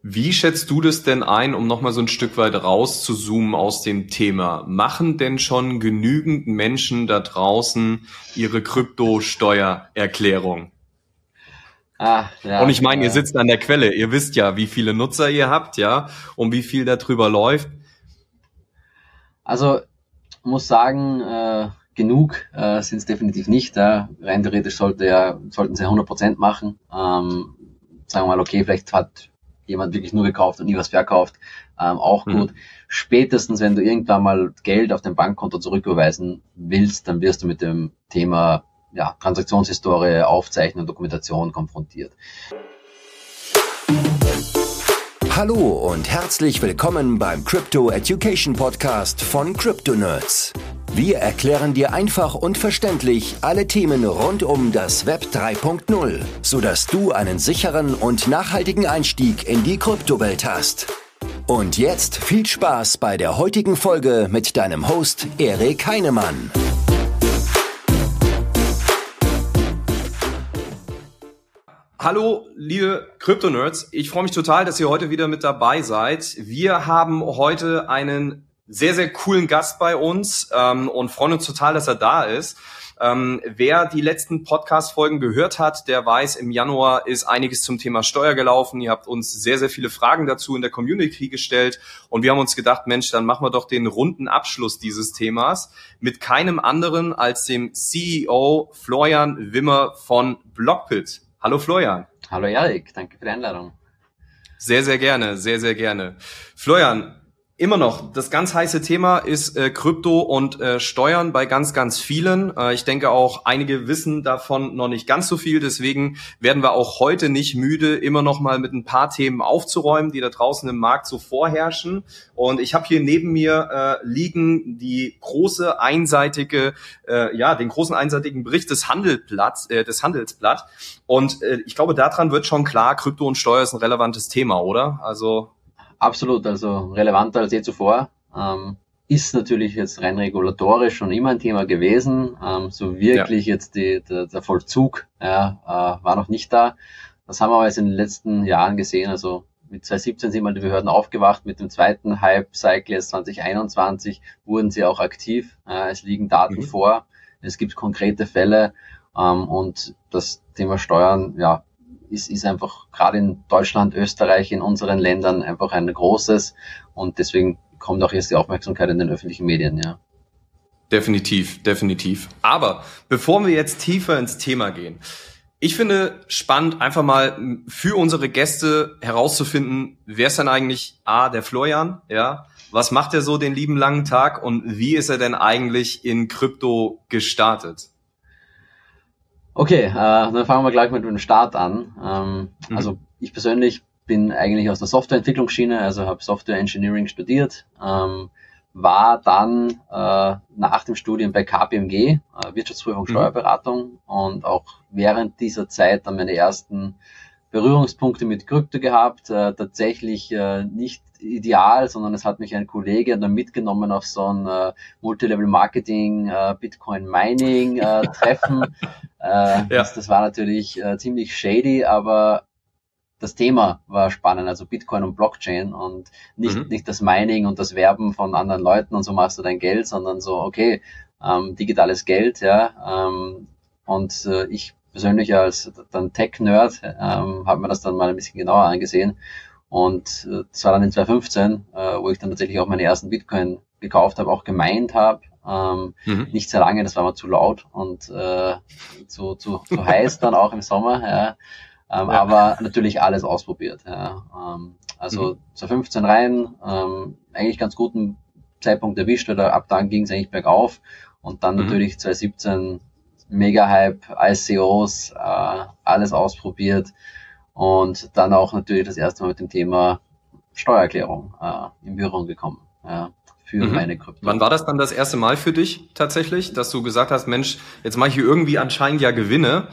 Wie schätzt du das denn ein, um nochmal so ein Stück weit rauszuzoomen aus dem Thema? Machen denn schon genügend Menschen da draußen ihre Kryptosteuererklärung? Und ich meine, ihr sitzt an der Quelle. Ihr wisst ja, wie viele Nutzer ihr habt, ja, und wie viel da drüber läuft. Also, muss sagen, genug sind es definitiv nicht. Rein theoretisch sollten sie 100% machen. Sagen wir mal, okay, vielleicht hat jemand wirklich nur gekauft und nie was verkauft. Auch gut. Spätestens, wenn du irgendwann mal Geld auf dein Bankkonto zurücküberweisen willst, dann wirst du mit dem Thema Transaktionshistorie, Aufzeichnung, Dokumentation konfrontiert. Hallo und herzlich willkommen beim Crypto Education Podcast von CryptoNerds. Wir erklären dir einfach und verständlich alle Themen rund um das Web 3.0, sodass du einen sicheren und nachhaltigen Einstieg in die Kryptowelt hast. Und jetzt viel Spaß bei der heutigen Folge mit deinem Host Erik Heinemann. Hallo, liebe Krypto-Nerds. Ich freue mich total, dass ihr heute wieder mit dabei seid. Wir haben heute einen sehr, sehr coolen Gast bei uns und freuen uns total, dass er da ist. Wer die letzten Podcast-Folgen gehört hat, der weiß, im Januar ist einiges zum Thema Steuer gelaufen. Ihr habt uns sehr, sehr viele Fragen dazu in der Community gestellt und wir haben uns gedacht, Mensch, dann machen wir doch den runden Abschluss dieses Themas mit keinem anderen als dem CEO Florian Wimmer von Blockbit. Hallo Florian. Hallo Erik, danke für die Einladung. Sehr, sehr gerne, sehr, sehr gerne. Florian, immer noch, das ganz heiße Thema ist Krypto und Steuern bei ganz, ganz vielen. Ich denke auch, einige wissen davon noch nicht ganz so viel. Deswegen werden wir auch heute nicht müde, immer noch mal mit ein paar Themen aufzuräumen, die da draußen im Markt so vorherrschen. Und ich habe hier neben mir liegen die große einseitige, den großen einseitigen Bericht des Handelsblatt. Und ich glaube, daran wird schon klar, Krypto und Steuer ist ein relevantes Thema, oder? Also absolut, also relevanter als je zuvor. Ist natürlich jetzt rein regulatorisch schon immer ein Thema gewesen. So wirklich jetzt der Vollzug war noch nicht da. Das haben wir aber jetzt in den letzten Jahren gesehen. Also mit 2017 sind mal die Behörden aufgewacht. Mit dem zweiten Hype-Cycle 2021 wurden sie auch aktiv. Es liegen Daten vor. Es gibt konkrete Fälle. Und das Thema Steuern, ist einfach gerade in Deutschland, Österreich, in unseren Ländern einfach ein großes und deswegen kommt auch jetzt die Aufmerksamkeit in den öffentlichen Medien, ja. Definitiv, definitiv. Aber bevor wir jetzt tiefer ins Thema gehen, ich finde spannend, einfach mal für unsere Gäste herauszufinden, wer ist denn eigentlich der Florian, ja? Was macht er so den lieben langen Tag und wie ist er denn eigentlich in Krypto gestartet? Okay, dann fangen wir gleich mit dem Start an. Also ich persönlich bin eigentlich aus der Softwareentwicklungsschiene, also habe Software Engineering studiert, war dann nach dem Studium bei KPMG, Wirtschaftsprüfung, Steuerberatung und auch während dieser Zeit dann meine ersten Berührungspunkte mit Krypto gehabt, tatsächlich nicht ideal, sondern es hat mich ein Kollege dann mitgenommen auf so ein Multilevel-Marketing, Bitcoin-Mining-Treffen. Das war natürlich ziemlich shady, aber das Thema war spannend, also Bitcoin und Blockchain und nicht das Mining und das Werben von anderen Leuten und so machst du dein Geld, sondern so, okay, digitales Geld, und ich persönlich als dann Tech-Nerd habe mir das dann mal ein bisschen genauer angesehen und das war dann in 2015, wo ich dann tatsächlich auch meine ersten Bitcoin gekauft habe, auch gemeint habe. Nicht sehr lange, das war mir zu laut und zu heiß dann auch im Sommer, aber natürlich alles ausprobiert. Also 2015 rein, eigentlich ganz guten Zeitpunkt erwischt, oder ab dann ging es eigentlich bergauf und dann natürlich 2017 Mega-Hype, ICOs, alles ausprobiert und dann auch natürlich das erste Mal mit dem Thema Steuererklärung in Berührung gekommen. Für meine Krypto. Wann war das dann das erste Mal für dich tatsächlich, dass du gesagt hast, Mensch, jetzt mache ich hier irgendwie anscheinend ja Gewinne.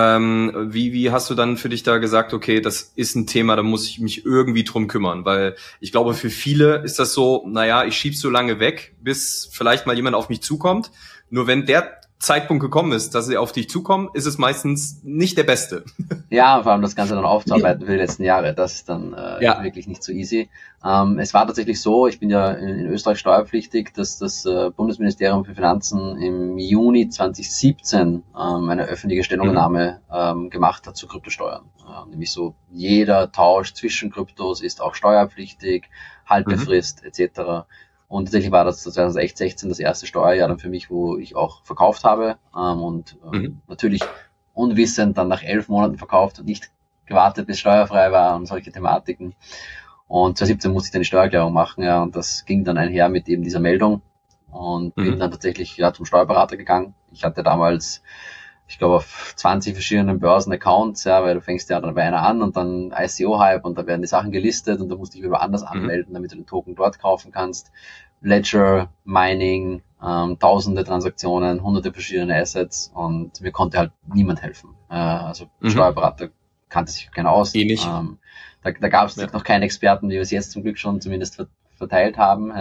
Wie hast du dann für dich da gesagt, okay, das ist ein Thema, da muss ich mich irgendwie drum kümmern? Weil ich glaube, für viele ist das so, ich schieb's so lange weg, bis vielleicht mal jemand auf mich zukommt. Nur wenn der Zeitpunkt gekommen ist, dass sie auf dich zukommen, ist es meistens nicht der beste. Ja, vor allem das Ganze dann aufzuarbeiten für die letzten Jahre, das ist dann wirklich nicht so easy. Es war tatsächlich so, ich bin ja in Österreich steuerpflichtig, dass das Bundesministerium für Finanzen im Juni 2017 eine öffentliche Stellungnahme gemacht hat zu Kryptosteuern. Nämlich so, jeder Tausch zwischen Kryptos ist auch steuerpflichtig, Haltefrist etc. Und tatsächlich war das 2016 das erste Steuerjahr dann für mich, wo ich auch verkauft habe natürlich unwissend dann nach 11 Monaten verkauft und nicht gewartet, bis steuerfrei war und solche Thematiken. Und 2017 musste ich dann die Steuererklärung machen, ja, und das ging dann einher mit eben dieser Meldung und bin dann tatsächlich zum Steuerberater gegangen. Ich hatte damals, ich glaube, auf 20 verschiedenen Börsen-Accounts, ja, weil du fängst ja dann bei einer an und dann ICO-Hype und da werden die Sachen gelistet und da musst du dich wieder anders anmelden, damit du den Token dort kaufen kannst. Ledger, Mining, tausende Transaktionen, hunderte verschiedene Assets und mir konnte halt niemand helfen. Steuerberater kannte sich keiner aus. Da gab es noch keine Experten, die wir es jetzt zum Glück schon zumindest verteilt haben.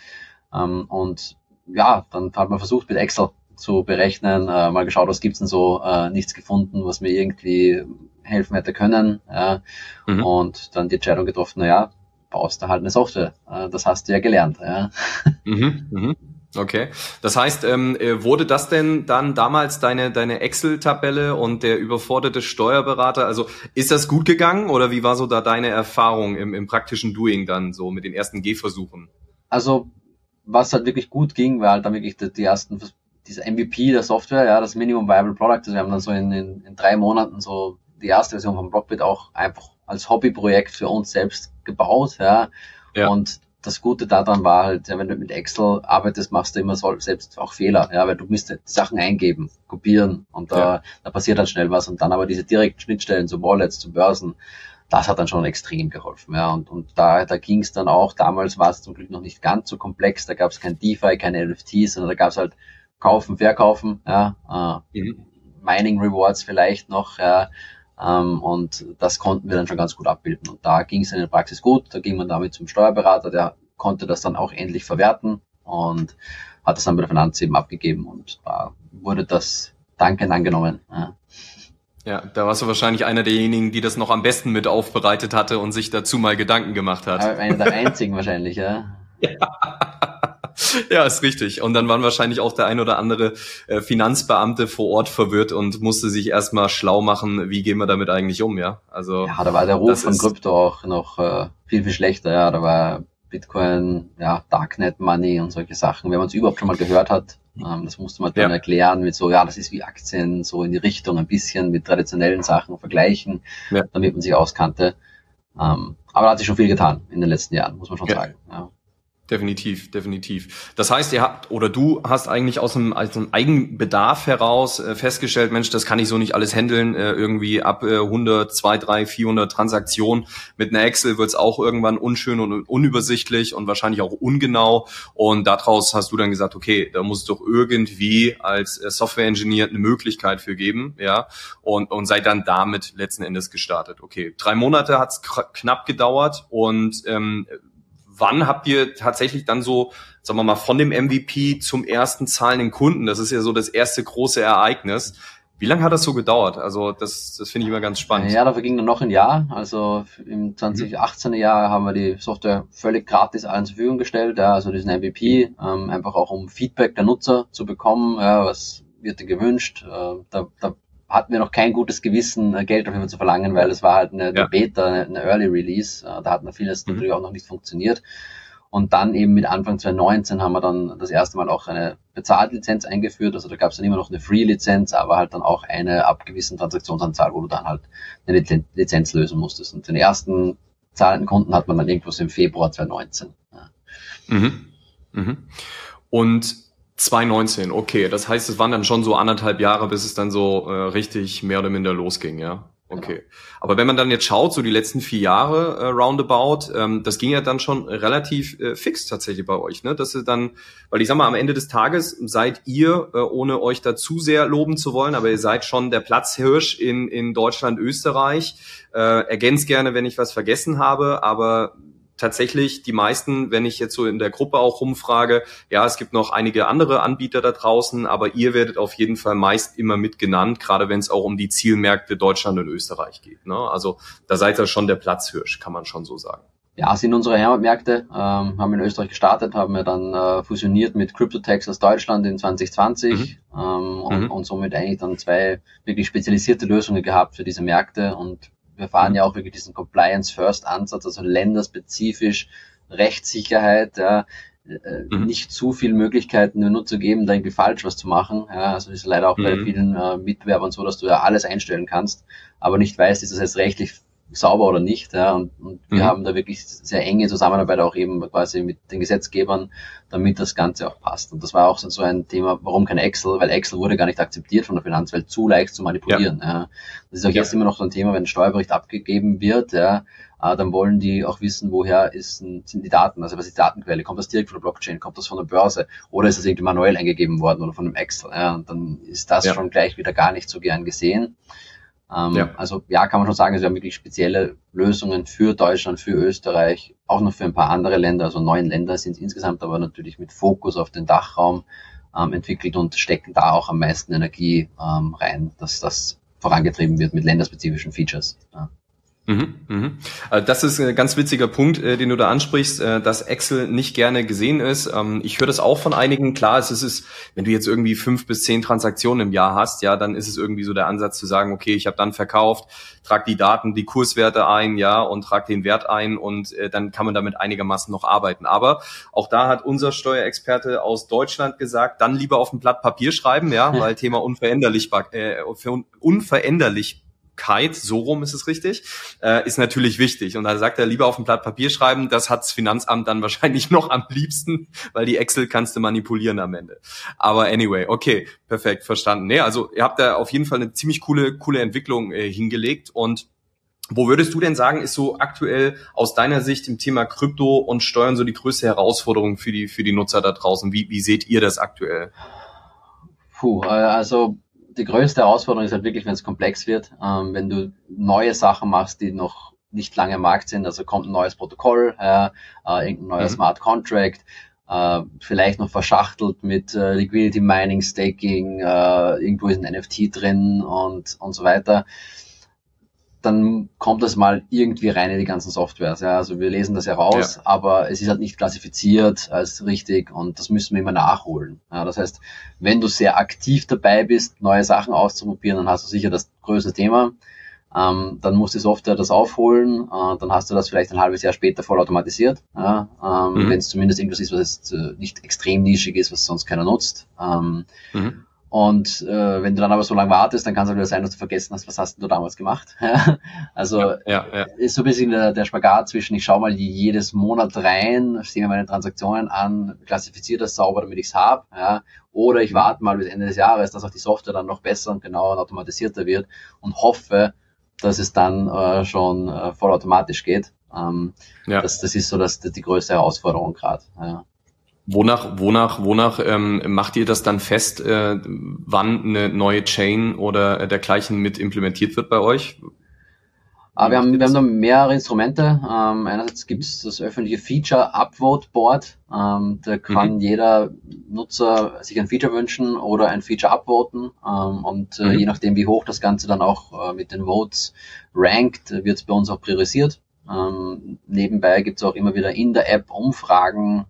Und ja, dann hat man versucht mit Excel zu berechnen, mal geschaut, was gibt's denn so, nichts gefunden, was mir irgendwie helfen hätte können. Und dann die Entscheidung getroffen, baust du halt eine Software. Das hast du ja gelernt. Ja. Okay. Das heißt, wurde das denn dann damals deine Excel-Tabelle und der überforderte Steuerberater, also ist das gut gegangen oder wie war so da deine Erfahrung im praktischen Doing dann so mit den ersten Gehversuchen? Also, was halt wirklich gut ging, war halt dann wirklich die ersten, dieser MVP der Software, ja, das Minimum Viable Product. Also wir haben dann so in 3 Monaten so die erste Version von Blockbit auch einfach als Hobbyprojekt für uns selbst gebaut, ja. Und das Gute daran war halt, wenn du mit Excel arbeitest, machst du immer selbst auch Fehler, ja, weil du musst Sachen eingeben, kopieren und da passiert halt schnell was und dann aber diese direkten Schnittstellen zu Wallets, zu Börsen, das hat dann schon extrem geholfen, ja, und da ging es dann auch, damals war es zum Glück noch nicht ganz so komplex, da gab es kein DeFi, keine NFTs, sondern da gab es halt Kaufen, Verkaufen, Mining Rewards vielleicht noch, und das konnten wir dann schon ganz gut abbilden. Und da ging es in der Praxis gut. Da ging man damit zum Steuerberater, der konnte das dann auch endlich verwerten und hat das dann bei der Finanz eben abgegeben. Und da wurde das dankend angenommen. Ja, da warst du wahrscheinlich einer derjenigen, die das noch am besten mit aufbereitet hatte und sich dazu mal Gedanken gemacht hat. Einer der einzigen wahrscheinlich, ja. Ja, ist richtig. Und dann waren wahrscheinlich auch der ein oder andere Finanzbeamte vor Ort verwirrt und musste sich erstmal schlau machen, wie gehen wir damit eigentlich um, ja? Also ja, da war der Ruf von Krypto auch noch viel schlechter, ja. Da war Bitcoin, Darknet Money und solche Sachen. Wenn man es überhaupt schon mal gehört hat, das musste man dann erklären mit so, das ist wie Aktien, so in die Richtung ein bisschen mit traditionellen Sachen vergleichen, damit man sich auskannte. Aber da hat sich schon viel getan in den letzten Jahren, muss man schon sagen, ja. Definitiv. Das heißt, du hast eigentlich aus einem Eigenbedarf heraus festgestellt, Mensch, das kann ich so nicht alles handeln, irgendwie ab 100, 200, 300, 400 Transaktionen mit einer Excel wird's auch irgendwann unschön und unübersichtlich und wahrscheinlich auch ungenau und daraus hast du dann gesagt, okay, da muss es doch irgendwie als Software-Engineer eine Möglichkeit für geben, ja, und seid dann damit letzten Endes gestartet. Okay, 3 Monate hat's knapp gedauert und wann habt ihr tatsächlich dann so, sagen wir mal, von dem MVP zum ersten zahlenden Kunden, das ist ja so das erste große Ereignis, wie lange hat das so gedauert? Also das finde ich immer ganz spannend. Ja, da verging dann noch ein Jahr, also im 2018er Jahr haben wir die Software völlig gratis allen zur Verfügung gestellt, also diesen MVP, einfach auch um Feedback der Nutzer zu bekommen, was wird denn gewünscht, da hatten wir noch kein gutes Gewissen, Geld dafür zu verlangen, weil es war halt eine Beta, eine Early Release. Da hat vieles natürlich auch noch nicht funktioniert. Und dann eben mit Anfang 2019 haben wir dann das erste Mal auch eine Bezahllizenz eingeführt. Also da gab es dann immer noch eine Free-Lizenz, aber halt dann auch eine ab gewissen Transaktionsanzahl, wo du dann halt eine Lizenz lösen musstest. Und den ersten zahlenden Kunden hat man dann irgendwas im Februar 2019. Und 2019, okay. Das heißt, es waren dann schon so 1,5 Jahre, bis es dann so richtig mehr oder minder losging, ja? Okay. Genau. Aber wenn man dann jetzt schaut, so die letzten 4 Jahre roundabout, das ging ja dann schon relativ fix tatsächlich bei euch, ne? Dass ihr dann, weil ich sag mal, am Ende des Tages seid ihr, ohne euch da zu sehr loben zu wollen, aber ihr seid schon der Platzhirsch in Deutschland, Österreich. Ergänzt gerne, wenn ich was vergessen habe, aber tatsächlich die meisten, wenn ich jetzt so in der Gruppe auch rumfrage, ja, es gibt noch einige andere Anbieter da draußen, aber ihr werdet auf jeden Fall meist immer mit genannt, gerade wenn es auch um die Zielmärkte Deutschland und Österreich geht, ne? Also da seid ihr schon der Platzhirsch, kann man schon so sagen. Ja, sind unsere Heimatmärkte, haben in Österreich gestartet, haben wir dann fusioniert mit CryptoTax aus Deutschland in 2020 und somit eigentlich dann 2 wirklich spezialisierte Lösungen gehabt für diese Märkte, und wir fahren ja auch wirklich diesen Compliance-First-Ansatz, also länderspezifisch Rechtssicherheit, ja, nicht zu viel Möglichkeiten den Nutzer geben, da irgendwie falsch was zu machen. Ja, also ist leider auch bei vielen Mitbewerbern so, dass du ja alles einstellen kannst, aber nicht weißt, ist das jetzt rechtlich sauber oder nicht, ja, und wir haben da wirklich sehr enge Zusammenarbeit auch eben quasi mit den Gesetzgebern, damit das Ganze auch passt. Und das war auch so ein Thema, warum kein Excel, weil Excel wurde gar nicht akzeptiert von der Finanzwelt, zu leicht zu manipulieren. Ja. Das ist auch jetzt immer noch so ein Thema, wenn ein Steuerbericht abgegeben wird, ja, dann wollen die auch wissen, woher sind die Daten, also was ist die Datenquelle, kommt das direkt von der Blockchain, kommt das von der Börse oder ist das irgendwie manuell eingegeben worden oder von einem Excel, ja, und dann ist das schon gleich wieder gar nicht so gern gesehen. Also ja, kann man schon sagen, wir haben wirklich spezielle Lösungen für Deutschland, für Österreich, auch noch für ein paar andere Länder, also 9 Länder sind es insgesamt, aber natürlich mit Fokus auf den Dachraum entwickelt und stecken da auch am meisten Energie rein, dass das vorangetrieben wird mit länderspezifischen Features. Ja. Das ist ein ganz witziger Punkt, den du da ansprichst, dass Excel nicht gerne gesehen ist. Ich höre das auch von einigen. Klar, es ist, wenn du jetzt irgendwie 5 bis 10 Transaktionen im Jahr hast, ja, dann ist es irgendwie so der Ansatz zu sagen, okay, ich habe dann verkauft, trag die Daten, die Kurswerte ein, ja, und trag den Wert ein und dann kann man damit einigermaßen noch arbeiten. Aber auch da hat unser Steuerexperte aus Deutschland gesagt, dann lieber auf ein Blatt Papier schreiben, ja, weil Thema Unveränderlichkeit, so rum ist es richtig, ist natürlich wichtig. Und da sagt er, lieber auf ein Blatt Papier schreiben, das hat's Finanzamt dann wahrscheinlich noch am liebsten, weil die Excel kannst du manipulieren am Ende. Aber anyway, okay, perfekt, verstanden. Nee, also ihr habt da auf jeden Fall eine ziemlich coole Entwicklung hingelegt. Und wo würdest du denn sagen, ist so aktuell aus deiner Sicht im Thema Krypto und Steuern so die größte Herausforderung für die Nutzer da draußen? Wie seht ihr das aktuell? Also die größte Herausforderung ist halt wirklich, wenn es komplex wird, wenn du neue Sachen machst, die noch nicht lange im Markt sind, also kommt ein neues Protokoll, irgendein neuer Smart Contract, vielleicht noch verschachtelt mit Liquidity Mining, Staking, irgendwo ist ein NFT drin und so weiter. Dann kommt das mal irgendwie rein in die ganzen Softwares. Ja, also wir lesen das ja raus, aber es ist halt nicht klassifiziert als richtig und das müssen wir immer nachholen. Ja, das heißt, wenn du sehr aktiv dabei bist, neue Sachen auszuprobieren, dann hast du sicher das größte Thema. Dann muss die Software das aufholen, dann hast du das vielleicht ein halbes Jahr später vollautomatisiert. Ja, wenn es zumindest irgendwas ist, was jetzt nicht extrem nischig ist, was sonst keiner nutzt. Und wenn du dann aber so lange wartest, dann kann es halt wieder sein, dass du vergessen hast, was hast du damals gemacht. Also ist so ein bisschen der Spagat zwischen, ich schaue mal jedes Monat rein, sehe mir meine Transaktionen an, klassifiziere das sauber, damit ich es habe. Ja. Oder ich warte mal bis Ende des Jahres, dass auch die Software dann noch besser und genauer und automatisierter wird und hoffe, dass es dann schon vollautomatisch geht. Das ist so die größte Herausforderung gerade. Ja. Wonach macht ihr das dann fest, wann eine neue Chain oder dergleichen mit implementiert wird bei euch? Wir haben da mehrere Instrumente. Einerseits gibt es das öffentliche Feature Upvote Board. Da kann jeder Nutzer sich ein Feature wünschen oder ein Feature upvoten. Je nachdem, wie hoch das Ganze dann auch mit den Votes rankt, wird es bei uns auch priorisiert. Nebenbei gibt es auch immer wieder in der App Umfragen,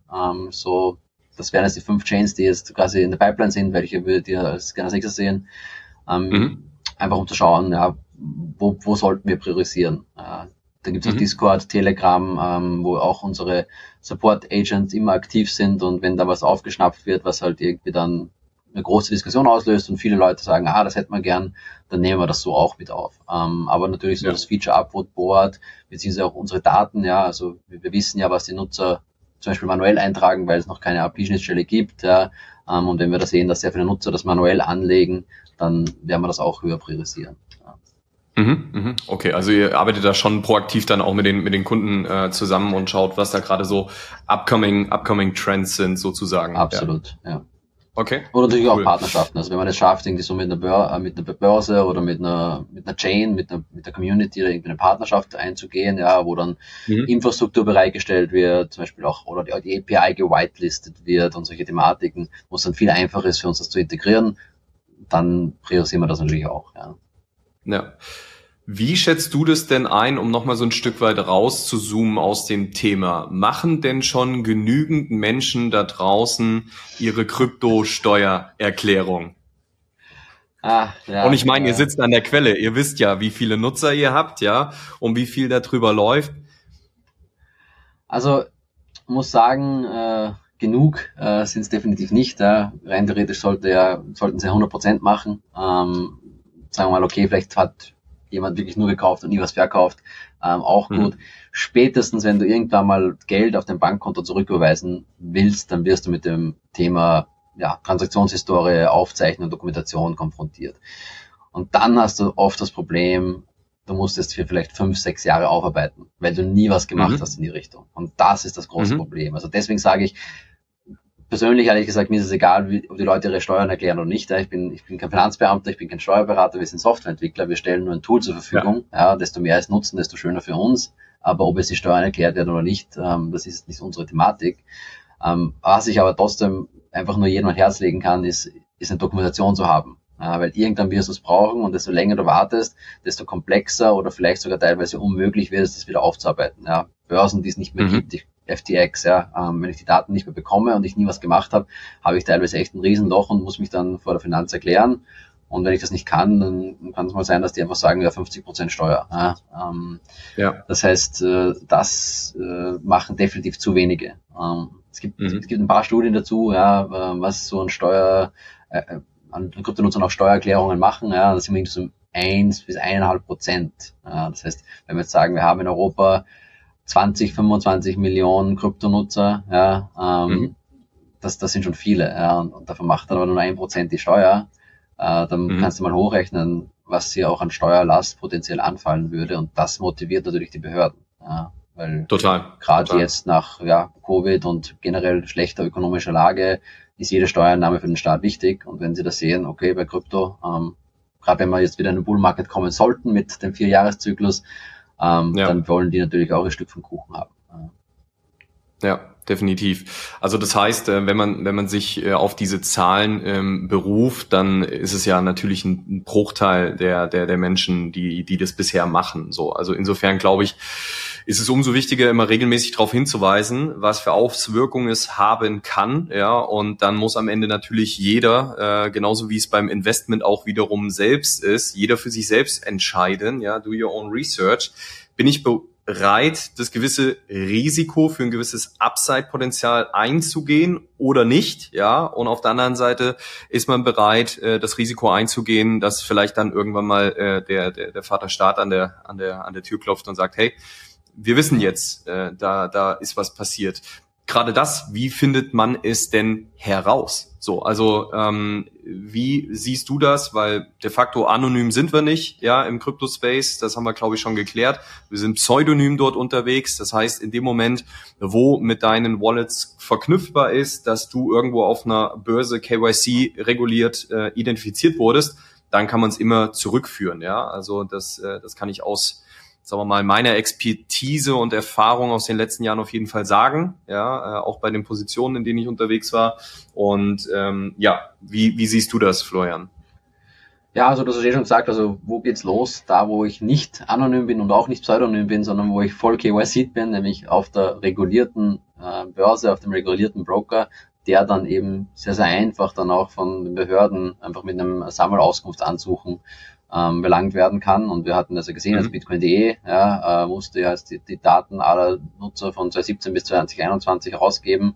das wären jetzt die 5 Chains, die jetzt quasi in der Pipeline sind, welche würdet ihr als gerne als nächstes sehen, einfach um zu schauen, ja, wo sollten wir priorisieren. Da gibt es auch Discord, Telegram, wo auch unsere Support Agents immer aktiv sind und wenn da was aufgeschnappt wird, was halt irgendwie dann eine große Diskussion auslöst und viele Leute sagen, das hätten wir gern, dann nehmen wir das so auch mit auf. Aber natürlich so das Feature Upvote Board, beziehungsweise auch unsere Daten, ja, also wir wissen ja, was die Nutzer zum Beispiel manuell eintragen, weil es noch keine API-Schnittstelle gibt, ja, und wenn wir da sehen, dass sehr viele Nutzer das manuell anlegen, dann werden wir das auch höher priorisieren. Ja. Okay, also ihr arbeitet da schon proaktiv dann auch mit den Kunden zusammen und schaut, was da gerade so upcoming Trends sind sozusagen. Absolut, ja. Okay. Oder natürlich auch Partnerschaften. Also wenn man es schafft, irgendwie so mit einer Börse oder mit einer Chain, mit der Community oder irgendwie eine Partnerschaft einzugehen, ja, wo dann Infrastruktur bereitgestellt wird, zum Beispiel auch, oder die API gewitelistet wird und solche Thematiken, wo es dann viel einfacher ist für uns, das zu integrieren, dann priorisieren wir das natürlich auch, ja. Ja. Wie schätzt du das denn ein, um nochmal so ein Stück weit rauszuzoomen aus dem Thema? Machen denn schon genügend Menschen da draußen ihre Kryptosteuererklärung? Ja, und ich meine, ihr sitzt an der Quelle, ihr wisst ja, wie viele Nutzer ihr habt, ja, und wie viel da drüber läuft. Also, muss sagen, genug sind es definitiv nicht. Rein theoretisch sollten sie 100% machen. Sagen wir mal, okay, vielleicht hat jemand wirklich nur gekauft und nie was verkauft, auch gut. Spätestens, wenn du irgendwann mal Geld auf dein Bankkonto zurücküberweisen willst, dann wirst du mit dem Thema Transaktionshistorie, Aufzeichnung, Dokumentation konfrontiert. Und dann hast du oft das Problem, du musst es für vielleicht 5-6 Jahre aufarbeiten, weil du nie was gemacht hast in die Richtung. Und das ist das große Problem. Also deswegen sage ich, persönlich, ehrlich gesagt, mir ist es egal, ob die Leute ihre Steuern erklären oder nicht. Ich bin kein Finanzbeamter, ich bin kein Steuerberater, wir sind Softwareentwickler, wir stellen nur ein Tool zur Verfügung. Ja, desto mehr es nutzen, desto schöner für uns. Aber ob es die Steuern erklärt werden oder nicht, das ist nicht unsere Thematik. Was ich aber trotzdem einfach nur jedem ans Herz legen kann, ist eine Dokumentation zu haben. Weil irgendwann wirst du es brauchen und desto länger du wartest, desto komplexer oder vielleicht sogar teilweise unmöglich wird es, das wieder aufzuarbeiten. Ja, Börsen, die es nicht mehr gibt, FTX, wenn ich die Daten nicht mehr bekomme und ich nie was gemacht habe, habe ich teilweise echt ein Riesenloch und muss mich dann vor der Finanz erklären. Und wenn ich das nicht kann, dann kann es mal sein, dass die einfach sagen, 50% Steuer. Das heißt, das machen definitiv zu wenige. Es gibt ein paar Studien dazu, was so an Kryptonutzern auch Steuererklärungen machen. Das sind so 1 bis 1,5%. Das heißt, wenn wir jetzt sagen, wir haben in Europa 20, 25 Millionen Kryptonutzer, das sind schon viele, und davon macht dann aber nur 1% die Steuer, dann kannst du mal hochrechnen, was hier auch an Steuerlast potenziell anfallen würde, und das motiviert natürlich die Behörden, weil gerade jetzt nach Covid und generell schlechter ökonomischer Lage ist jede Steuerannahme für den Staat wichtig, und wenn sie das sehen, okay, bei Krypto, gerade wenn wir jetzt wieder in den Bull Market kommen sollten mit dem 4-Jahres-Zyklus, dann wollen die natürlich auch ein Stück vom Kuchen haben. Ja, definitiv. Also das heißt, wenn man sich auf diese Zahlen beruft, dann ist es ja natürlich ein Bruchteil der Menschen, die das bisher machen. So, also insofern glaube ich, ist es umso wichtiger, immer regelmäßig darauf hinzuweisen, was für Auswirkungen es haben kann. Ja, und dann muss am Ende natürlich jeder, genauso wie es beim Investment auch wiederum selbst ist, jeder für sich selbst entscheiden. Ja, do your own research. Bin ich bereit, das gewisse Risiko für ein gewisses Upside-Potenzial einzugehen oder nicht, ja, und auf der anderen Seite ist man bereit, das Risiko einzugehen, dass vielleicht dann irgendwann mal der Vater Staat an der Tür klopft und sagt, hey, wir wissen jetzt, da ist was passiert. Gerade das, wie findet man es denn heraus? So, also wie siehst du das? Weil de facto anonym sind wir nicht, ja, im Crypto-Space. Das haben wir, glaube ich, schon geklärt. Wir sind pseudonym dort unterwegs. Das heißt, in dem Moment, wo mit deinen Wallets verknüpfbar ist, dass du irgendwo auf einer Börse KYC reguliert identifiziert wurdest, dann kann man es immer zurückführen, ja. Also das kann ich aus, sagen wir mal, meiner Expertise und Erfahrung aus den letzten Jahren auf jeden Fall sagen, ja, auch bei den Positionen, in denen ich unterwegs war. Und wie siehst du das, Florian? Ja, also das hast du schon gesagt, also wo geht's los? Da, wo ich nicht anonym bin und auch nicht pseudonym bin, sondern wo ich voll KYC bin, nämlich auf der regulierten Börse, auf dem regulierten Broker, der dann eben sehr, sehr einfach dann auch von den Behörden einfach mit einem Sammelauskunftsansuchen belangt werden kann. Und wir hatten das ja gesehen, als Bitcoin.de musste ja die Daten aller Nutzer von 2017 bis 2021 herausgeben.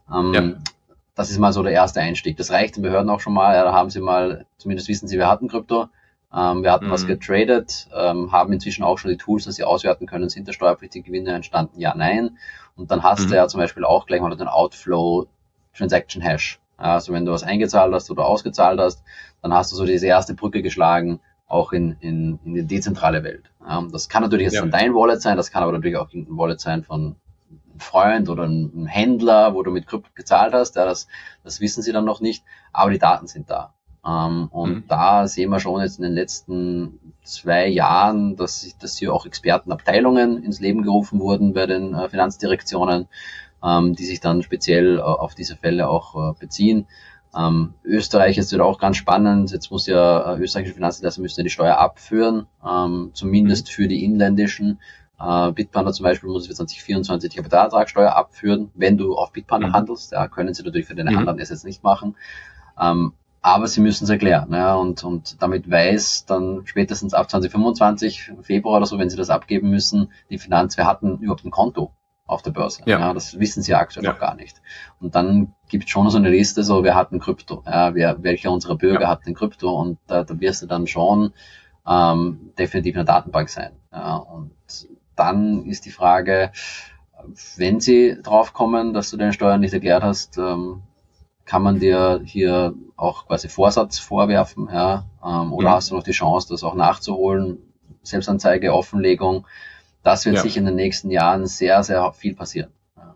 Das ist mal so der erste Einstieg. Das reicht den Behörden auch schon mal. Ja, da haben sie mal, zumindest wissen sie, wir hatten Krypto, wir hatten was getradet, haben inzwischen auch schon die Tools, dass sie auswerten können, sind da steuerpflichtige Gewinne entstanden? Ja, nein. Und dann hast du ja zum Beispiel auch gleich mal den Outflow Transaction Hash. Also wenn du was eingezahlt hast oder ausgezahlt hast, dann hast du so diese erste Brücke geschlagen, auch in die dezentrale Welt. Das kann natürlich jetzt dann dein Wallet sein, das kann aber natürlich auch ein Wallet sein von Freund oder ein Händler, wo du mit Krypto gezahlt hast, ja, das wissen sie dann noch nicht, aber die Daten sind da. Und da sehen wir schon jetzt in den letzten 2 Jahren, dass hier auch Expertenabteilungen ins Leben gerufen wurden bei den Finanzdirektionen, die sich dann speziell auf diese Fälle auch beziehen. Österreich ist wieder auch ganz spannend. Jetzt muss ja österreichische Finanzdienstleister müssen ja die Steuer abführen, zumindest für die inländischen. Bitpanda zum Beispiel muss für 2024 die Kapitalertragssteuer abführen, wenn du auf Bitpanda handelst. Ja, können sie natürlich für den anderen Assets nicht machen. Aber sie müssen es erklären, ja, und damit weiß dann spätestens ab 2025, Februar oder so, wenn sie das abgeben müssen, die wir hatten überhaupt ein Konto auf der Börse. Ja, das wissen sie aktuell noch gar nicht. Und dann gibt es schon so eine Liste, so wer hat ein Krypto, ja, welcher unserer Bürger hat ein Krypto, und da wirst du dann schon definitiv in der Datenbank sein. Ja, und dann ist die Frage, wenn sie drauf kommen, dass du deine Steuern nicht erklärt hast, kann man dir hier auch quasi Vorsatz vorwerfen, ja, oder hast du noch die Chance, das auch nachzuholen? Selbstanzeige, Offenlegung, das wird sich in den nächsten Jahren sehr, sehr viel passieren.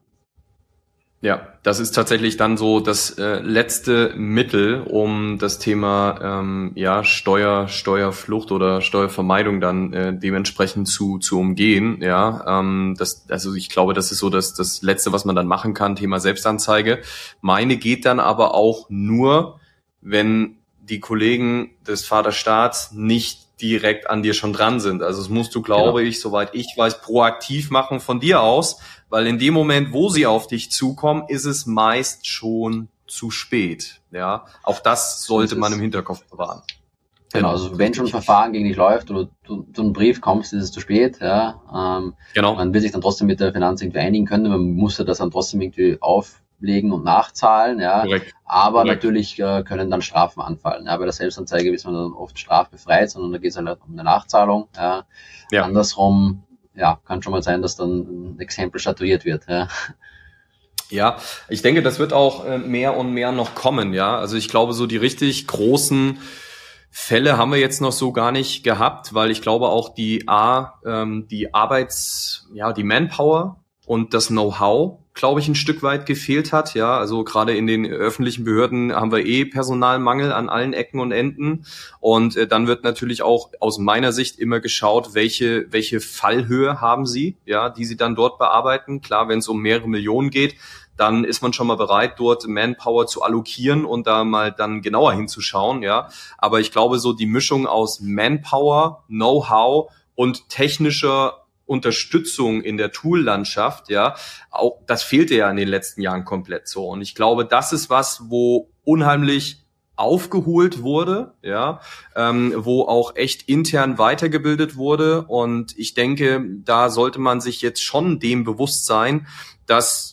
Ja, das ist tatsächlich dann so das letzte Mittel, um das Thema Steuerflucht oder Steuervermeidung dann dementsprechend zu umgehen. Ja, also ich glaube, das ist so das Letzte, was man dann machen kann, Thema Selbstanzeige. Meine geht dann aber auch nur, wenn die Kollegen des Vaterstaats nicht direkt an dir schon dran sind. Also das musst du, glaube ich, soweit ich weiß, proaktiv machen von dir aus, weil in dem Moment, wo sie auf dich zukommen, ist es meist schon zu spät. Ja, auch das sollte man im Hinterkopf bewahren. Genau, also wenn schon ein Verfahren gegen dich läuft oder du einen Brief kommst, ist es zu spät. Ja, man will sich dann trotzdem mit der Finanz irgendwie einigen können, man muss ja das dann trotzdem irgendwie auflegen und nachzahlen. Ja, aber natürlich können dann Strafen anfallen. Ja, bei der Selbstanzeige ist man dann oft strafbefreit, sondern da geht es halt um eine Nachzahlung. Ja. Andersrum, ja, kann schon mal sein, dass dann ein Exempel statuiert wird. Ja. Ja, ich denke, das wird auch mehr und mehr noch kommen. Ja, also ich glaube, so die richtig großen Fälle haben wir jetzt noch so gar nicht gehabt, weil ich glaube auch die Manpower und das Know-how, glaube ich, ein Stück weit gefehlt hat. Ja, also gerade in den öffentlichen Behörden haben wir Personalmangel an allen Ecken und Enden. Und dann wird natürlich auch aus meiner Sicht immer geschaut, welche Fallhöhe haben sie, ja, die sie dann dort bearbeiten. Klar, wenn es um mehrere Millionen geht, dann ist man schon mal bereit, dort Manpower zu allokieren und da mal dann genauer hinzuschauen, ja. Aber ich glaube, so die Mischung aus Manpower, Know-how und technischer Unterstützung in der Tool-Landschaft, ja, auch das fehlte ja in den letzten Jahren komplett so. Und ich glaube, das ist was, wo unheimlich aufgeholt wurde, ja, wo auch echt intern weitergebildet wurde. Und ich denke, da sollte man sich jetzt schon dem bewusst sein, dass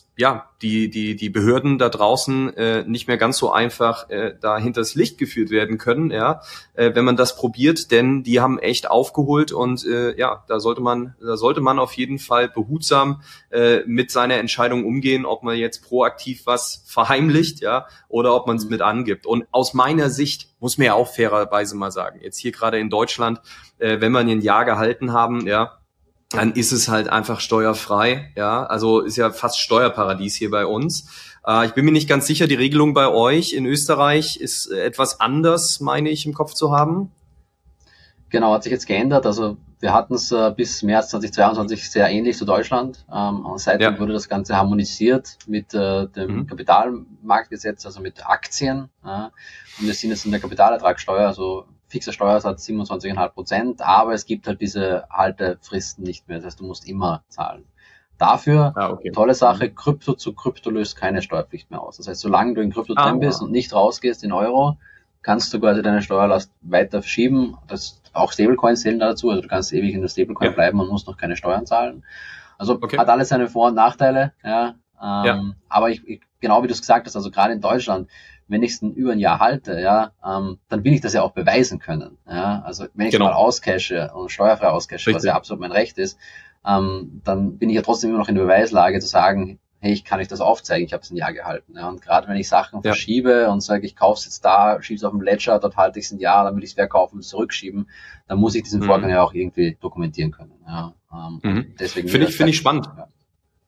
die Behörden da draußen nicht mehr ganz so einfach da hinters Licht geführt werden können, ja, wenn man das probiert, denn die haben echt aufgeholt und da sollte man auf jeden Fall behutsam mit seiner Entscheidung umgehen, ob man jetzt proaktiv was verheimlicht, ja, oder ob man es mit angibt. Und aus meiner Sicht muss man ja auch fairerweise mal sagen, jetzt hier gerade in Deutschland, wenn wir ein Jahr gehalten haben, ja, dann ist es halt einfach steuerfrei, ja, also ist ja fast Steuerparadies hier bei uns. Ich bin mir nicht ganz sicher, die Regelung bei euch in Österreich ist etwas anders, meine ich, im Kopf zu haben. Genau, hat sich jetzt geändert, also wir hatten es bis März 2022 sehr ähnlich zu Deutschland, und seitdem wurde das Ganze harmonisiert mit dem Kapitalmarktgesetz, also mit Aktien, und wir sind jetzt in der Kapitalertragssteuer, also fixer Steuersatz 27,5%, aber es gibt halt diese Haltefristen nicht mehr. Das heißt, du musst immer zahlen. Dafür, tolle Sache, Krypto zu Krypto löst keine Steuerpflicht mehr aus. Das heißt, solange du in Krypto drin bist und nicht rausgehst in Euro, kannst du quasi deine Steuerlast weiter verschieben. Auch Stablecoins zählen dazu, also du kannst ewig in der Stablecoin bleiben und musst noch keine Steuern zahlen. Also hat alles seine Vor- und Nachteile, ja. Aber ich, genau wie du es gesagt hast, also gerade in Deutschland, wenn ich es über ein Jahr halte, ja, dann will ich das ja auch beweisen können. Ja, also wenn ich mal auscashe und steuerfrei auscashe, was ja absolut mein Recht ist, dann bin ich ja trotzdem immer noch in der Beweislage zu sagen, hey, ich kann euch das aufzeigen, ich habe es ein Jahr gehalten. Ja, und gerade wenn ich Sachen verschiebe und sage, ich kaufe es jetzt da, schiebe es auf dem Ledger, dort halte ich es ein Jahr, dann will ich es verkaufen und zurückschieben, dann muss ich diesen Vorgang ja auch irgendwie dokumentieren können. Ja, deswegen finde ich spannend.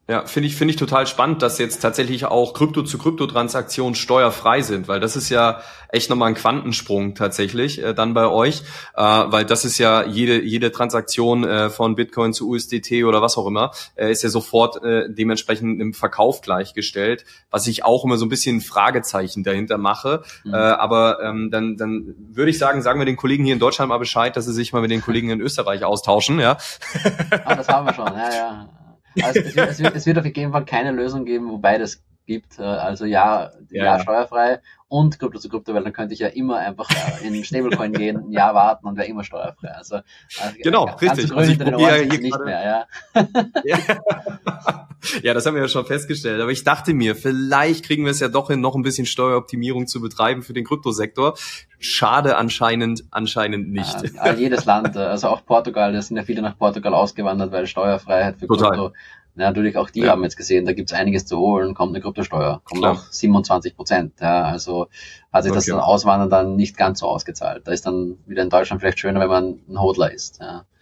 Ja, finde ich total spannend, dass jetzt tatsächlich auch Krypto-zu-Krypto-Transaktionen steuerfrei sind, weil das ist ja echt nochmal ein Quantensprung tatsächlich dann bei euch, weil das ist ja jede Transaktion von Bitcoin zu USDT oder was auch immer, ist ja sofort dementsprechend im Verkauf gleichgestellt, was ich auch immer so ein bisschen Fragezeichen dahinter mache. Aber dann würde ich sagen wir den Kollegen hier in Deutschland mal Bescheid, dass sie sich mal mit den Kollegen in Österreich austauschen, ja. Das haben wir schon, ja. Also es wird auf jeden Fall keine Lösung geben, wo beides gibt. Also ja, steuerfrei und Krypto zu Krypto, weil dann könnte ich ja immer einfach in Stablecoin gehen, ein Jahr warten und wäre immer steuerfrei. Also genau, richtig. Also ich probiere hier nicht gerade, mehr, ja. Ja, das haben wir ja schon festgestellt. Aber ich dachte mir, vielleicht kriegen wir es ja doch hin, noch ein bisschen Steueroptimierung zu betreiben für den Kryptosektor. Schade anscheinend nicht. Ja, jedes Land, also auch Portugal, da sind ja viele nach Portugal ausgewandert, weil Steuerfreiheit für Krypto. Ja, natürlich auch die haben jetzt gesehen, da gibt's einiges zu holen, kommt eine Kryptosteuer, kommt auch 27%. Ja, also hat sich das dann Auswandern dann nicht ganz so ausgezahlt. Da ist dann wieder in Deutschland vielleicht schöner, wenn man ein Hodler ist.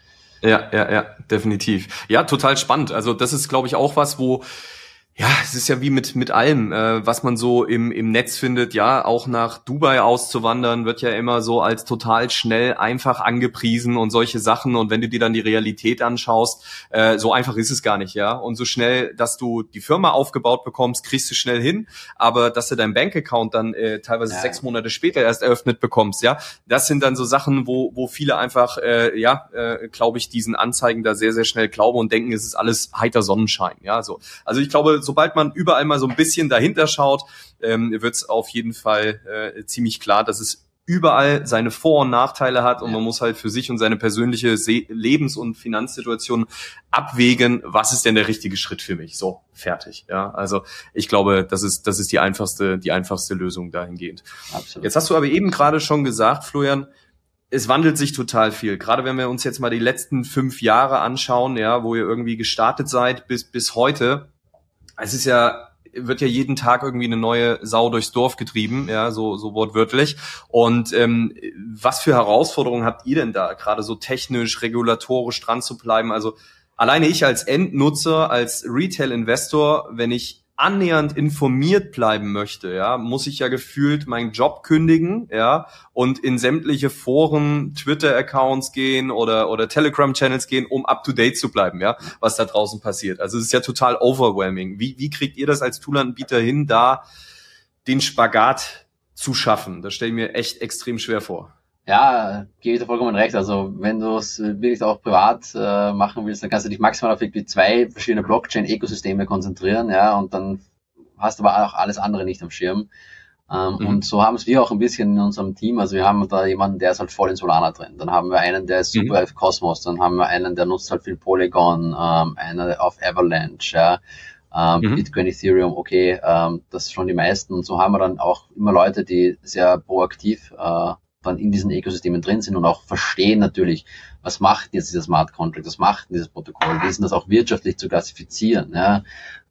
Ja, definitiv. Ja, total spannend. Also das ist, glaube ich, auch was, wo, ja, es ist ja wie mit allem, was man so im Netz findet, ja, auch nach Dubai auszuwandern, wird ja immer so als total schnell, einfach angepriesen und solche Sachen. Und wenn du dir dann die Realität anschaust, so einfach ist es gar nicht, ja. Und so schnell, dass du die Firma aufgebaut bekommst, kriegst du schnell hin. Aber dass du deinen Bankaccount dann teilweise 6 Monate später erst eröffnet bekommst, ja, das sind dann so Sachen, wo viele einfach, glaube ich, diesen Anzeigen da sehr, sehr schnell glauben und denken, es ist alles heiter Sonnenschein, ja, so. Also ich glaube, sobald man überall mal so ein bisschen dahinter schaut, wird es auf jeden Fall ziemlich klar, dass es überall seine Vor- und Nachteile hat und man muss halt für sich und seine persönliche Lebens- und Finanzsituation abwägen, was ist denn der richtige Schritt für mich? So, fertig. Ja, also ich glaube, das ist die einfachste Lösung dahingehend. Absolut. Jetzt hast du aber eben gerade schon gesagt, Florian, es wandelt sich total viel. Gerade wenn wir uns jetzt mal die letzten 5 Jahre anschauen, ja, wo ihr irgendwie gestartet seid bis heute. Wird ja jeden Tag irgendwie eine neue Sau durchs Dorf getrieben, ja, so wortwörtlich. Und was für Herausforderungen habt ihr denn da, gerade so technisch, regulatorisch dran zu bleiben? Also alleine ich als Endnutzer, als Retail-Investor, wenn ich annähernd informiert bleiben möchte, ja, muss ich ja gefühlt meinen Job kündigen, ja, und in sämtliche Foren, Twitter-Accounts gehen oder Telegram-Channels gehen, um up-to-date zu bleiben, ja, was da draußen passiert. Also es ist ja total overwhelming. Wie kriegt ihr das als Toolanbieter hin, da den Spagat zu schaffen? Das stelle ich mir echt extrem schwer vor. Ja, gebe ich dir vollkommen recht. Also wenn du es wirklich auch privat machen willst, dann kannst du dich maximal auf irgendwie 2 verschiedene Blockchain-Ökosysteme konzentrieren, ja, und dann hast du aber auch alles andere nicht am Schirm. Und so haben es wir auch ein bisschen in unserem Team. Also wir haben da jemanden, der ist halt voll in Solana drin. Dann haben wir einen, der ist super auf Cosmos. Dann haben wir einen, der nutzt halt viel Polygon, einer auf Avalanche, ja. Bitcoin, Ethereum, okay, das ist schon die meisten. Und so haben wir dann auch immer Leute, die sehr proaktiv dann in diesen Ökosystemen drin sind und auch verstehen natürlich, was macht jetzt dieser Smart Contract, was macht dieses Protokoll, wie ist denn das auch wirtschaftlich zu klassifizieren, ja.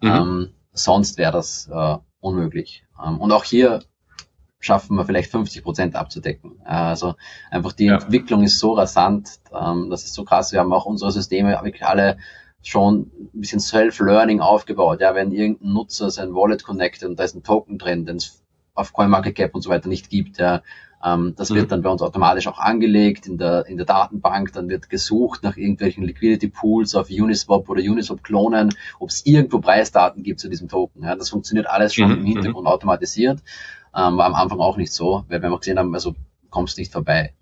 Sonst wäre das unmöglich. Und auch hier schaffen wir vielleicht 50% abzudecken. Also einfach die Entwicklung ist so rasant, das ist so krass. Wir haben auch unsere Systeme wirklich alle schon ein bisschen Self-Learning aufgebaut. Ja, wenn irgendein Nutzer sein Wallet connectet und da ist ein Token drin, den es auf CoinMarketCap und so weiter nicht gibt, ja, das wird dann bei uns automatisch auch angelegt in der Datenbank, dann wird gesucht nach irgendwelchen Liquidity Pools auf Uniswap oder Uniswap-Klonen, ob es irgendwo Preisdaten gibt zu diesem Token. Ja, das funktioniert alles schon im Hintergrund automatisiert, war am Anfang auch nicht so, weil wir einfach gesehen haben, also kommst nicht vorbei.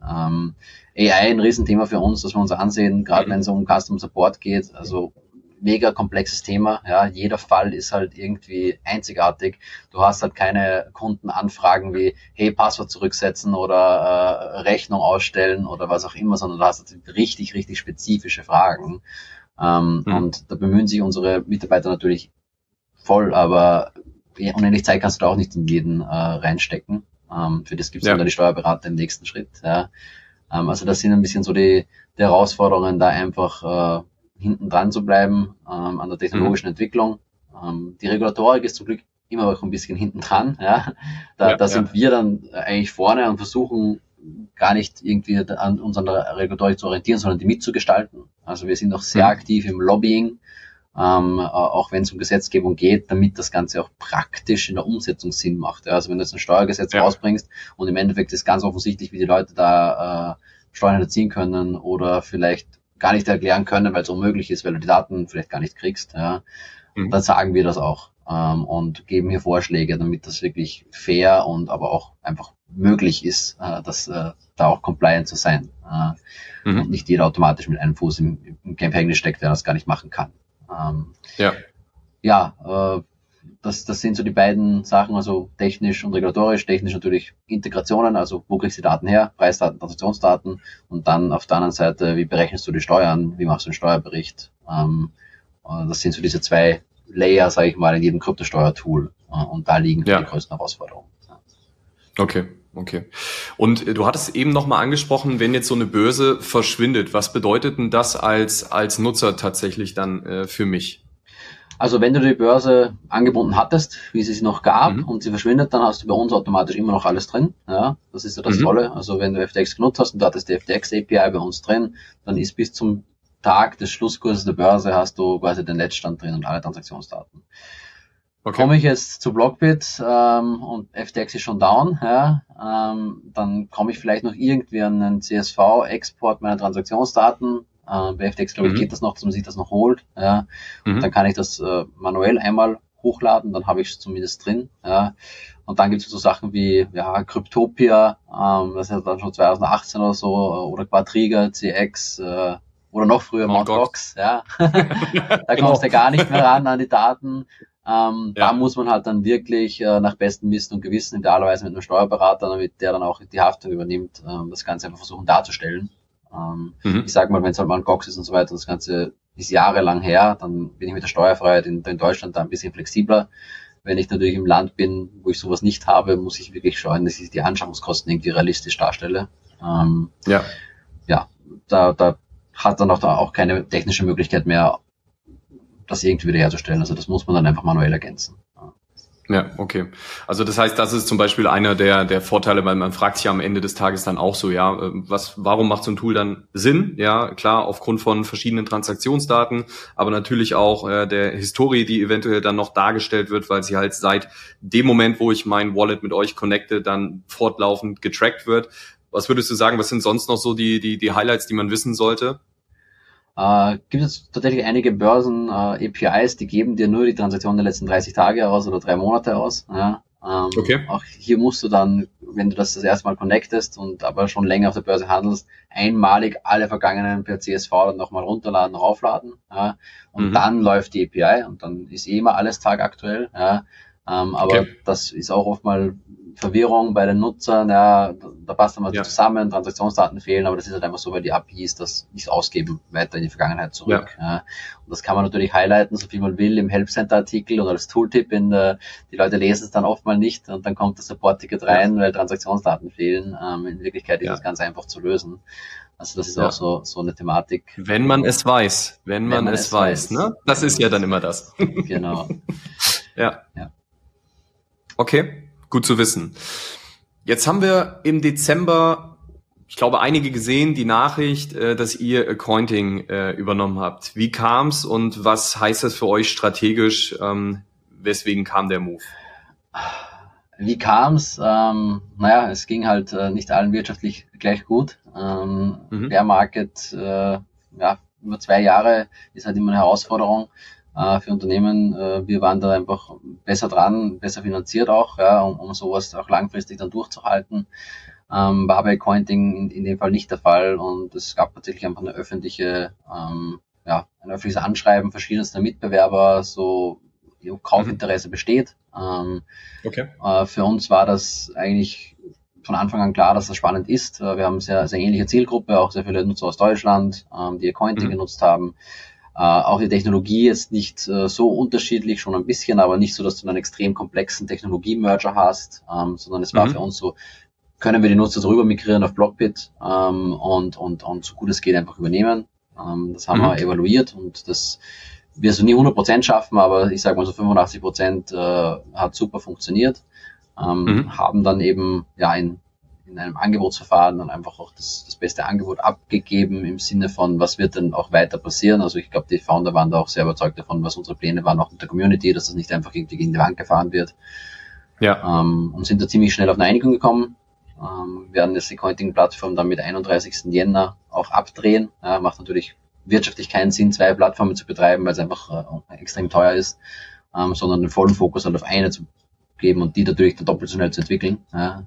AI ein Riesenthema für uns, dass wir uns ansehen, gerade wenn es um Custom Support geht, also mega komplexes Thema, ja, jeder Fall ist halt irgendwie einzigartig. Du hast halt keine Kundenanfragen wie, hey, Passwort zurücksetzen oder Rechnung ausstellen oder was auch immer, sondern du hast halt richtig, richtig spezifische Fragen. Und da bemühen sich unsere Mitarbeiter natürlich voll, aber unendlich Zeit kannst du da auch nicht in jeden reinstecken. Für das gibt es dann die Steuerberater im nächsten Schritt. Ja. Also das sind ein bisschen so die Herausforderungen, da einfach hinten dran zu bleiben an der technologischen Entwicklung. Die Regulatorik ist zum Glück immer noch ein bisschen hinten dran. Ja. Da sind wir dann eigentlich vorne und versuchen gar nicht irgendwie an uns an der Regulatorik zu orientieren, sondern die mitzugestalten. Also wir sind noch sehr aktiv im Lobbying. auch wenn es um Gesetzgebung geht, damit das Ganze auch praktisch in der Umsetzung Sinn macht. Ja, also wenn du jetzt ein Steuergesetz rausbringst und im Endeffekt ist ganz offensichtlich, wie die Leute da Steuern erziehen können oder vielleicht gar nicht erklären können, weil es unmöglich ist, weil du die Daten vielleicht gar nicht kriegst, ja, dann sagen wir das auch und geben hier Vorschläge, damit das wirklich fair und aber auch einfach möglich ist, da auch compliant zu sein und nicht jeder automatisch mit einem Fuß im Gefängnis steckt, der das gar nicht machen kann. Das sind so die beiden Sachen, also technisch und regulatorisch. Technisch natürlich Integrationen, also wo kriegst du die Daten her, Preisdaten, Transaktionsdaten, und dann auf der anderen Seite, wie berechnest du die Steuern, wie machst du einen Steuerbericht. Das sind so diese zwei Layer, sage ich mal, in jedem Kryptosteuertool, und da liegen die größten Herausforderungen. Okay. Und du hattest eben nochmal angesprochen, wenn jetzt so eine Börse verschwindet, was bedeutet denn das als Nutzer tatsächlich dann für mich? Also wenn du die Börse angebunden hattest, wie sie noch gab, und sie verschwindet, dann hast du bei uns automatisch immer noch alles drin. Ja, das ist ja das Tolle. Also wenn du FTX genutzt hast und du hattest die FTX API bei uns drin, dann ist bis zum Tag des Schlusskurses der Börse hast du quasi den Netzstand drin und alle Transaktionsdaten. Okay. Komme ich jetzt zu Blockbit und FTX ist schon down, dann komme ich vielleicht noch irgendwie an einen CSV-Export meiner Transaktionsdaten. Bei FTX, glaube ich, geht das noch, dass man sich das noch holt. Ja. Und dann kann ich das manuell einmal hochladen, dann habe ich es zumindest drin. Ja. Und dann gibt es so Sachen wie Cryptopia, das ist dann schon 2018 oder so, oder Quadriga, CX, oder noch früher Mt. Gox. Ja. Da kommst du gar nicht mehr ran an die Daten. Da muss man halt dann wirklich nach bestem Wissen und Gewissen, idealerweise mit einem Steuerberater, damit der dann auch die Haftung übernimmt, das Ganze einfach versuchen darzustellen. Ich sag mal, wenn es halt mal ein Gox ist und so weiter, das Ganze ist jahrelang her, dann bin ich mit der Steuerfreiheit in Deutschland da ein bisschen flexibler. Wenn ich natürlich im Land bin, wo ich sowas nicht habe, muss ich wirklich schauen, dass ich die Anschaffungskosten irgendwie realistisch darstelle. Da hat dann auch keine technische Möglichkeit mehr, das irgendwie wiederherzustellen. Also das muss man dann einfach manuell ergänzen. Ja, okay. Also das heißt, das ist zum Beispiel einer der Vorteile, weil man fragt sich ja am Ende des Tages dann auch so, warum macht so ein Tool dann Sinn? Ja, klar, aufgrund von verschiedenen Transaktionsdaten, aber natürlich auch der Historie, die eventuell dann noch dargestellt wird, weil sie halt seit dem Moment, wo ich mein Wallet mit euch connecte, dann fortlaufend getrackt wird. Was würdest du sagen, was sind sonst noch so die Highlights, die man wissen sollte? Gibt es tatsächlich einige Börsen-APIs, die geben dir nur die Transaktion der letzten 30 Tage aus oder 3 Monate aus. Ja. Okay. Auch hier musst du dann, wenn du das erste Mal connectest und aber schon länger auf der Börse handelst, einmalig alle vergangenen per CSV dann nochmal runterladen, raufladen. Ja. Und dann läuft die API und dann ist immer alles tagaktuell. Ja. Aber das ist auch oft mal Verwirrung bei den Nutzern, da passt dann mal zusammen, Transaktionsdaten fehlen, aber das ist halt einfach so, weil die APIs das nicht ausgeben, weiter in die Vergangenheit zurück. Ja. Und das kann man natürlich highlighten, so viel man will, im Help-Center-Artikel oder als Tooltip die Leute lesen es dann oft mal nicht und dann kommt das Support-Ticket rein, weil Transaktionsdaten fehlen. In Wirklichkeit ist das ganz einfach zu lösen. Also das ist auch so eine Thematik. Wenn man es weiß, wenn man es weiß, ne? Das ist ja dann immer das. Genau. Ja. Okay. Gut zu wissen. Jetzt haben wir im Dezember, ich glaube, einige gesehen, die Nachricht, dass ihr Accounting übernommen habt. Wie kam's und was heißt das für euch strategisch? Weswegen kam der Move? Wie kam's? Es ging halt nicht allen wirtschaftlich gleich gut. Bear Market, über 2 Jahre ist halt immer eine Herausforderung. Für Unternehmen, wir waren da einfach besser dran, besser finanziert auch, um sowas auch langfristig dann durchzuhalten. War bei Accounting in dem Fall nicht der Fall und es gab tatsächlich einfach ein öffentliches Anschreiben verschiedenster Mitbewerber, so Kaufinteresse besteht. Für uns war das eigentlich von Anfang an klar, dass das spannend ist. Wir haben sehr, sehr ähnliche Zielgruppe, auch sehr viele Nutzer aus Deutschland, die Accounting genutzt haben. Auch die Technologie ist nicht so unterschiedlich, schon ein bisschen, aber nicht so, dass du einen extrem komplexen Technologie-Merger hast, sondern es war für uns so, können wir die Nutzer drüber migrieren auf Blockbit und so gut es geht einfach übernehmen. Das haben wir evaluiert und das wirst du nie 100% schaffen, aber ich sage mal so 85% hat super funktioniert. Haben dann eben in einem Angebotsverfahren dann einfach auch das beste Angebot abgegeben im Sinne von, was wird denn auch weiter passieren. Also ich glaube, die Founder waren da auch sehr überzeugt davon, was unsere Pläne waren, auch mit der Community, dass das nicht einfach irgendwie gegen die Wand gefahren wird. Ja. Und sind da ziemlich schnell auf eine Einigung gekommen. Werden jetzt die Cointing-Plattform dann mit 31. Jänner auch abdrehen. Macht natürlich wirtschaftlich keinen Sinn, 2 Plattformen zu betreiben, weil es einfach extrem teuer ist, sondern den vollen Fokus halt auf eine zu geben und die natürlich dann doppelt so schnell zu entwickeln.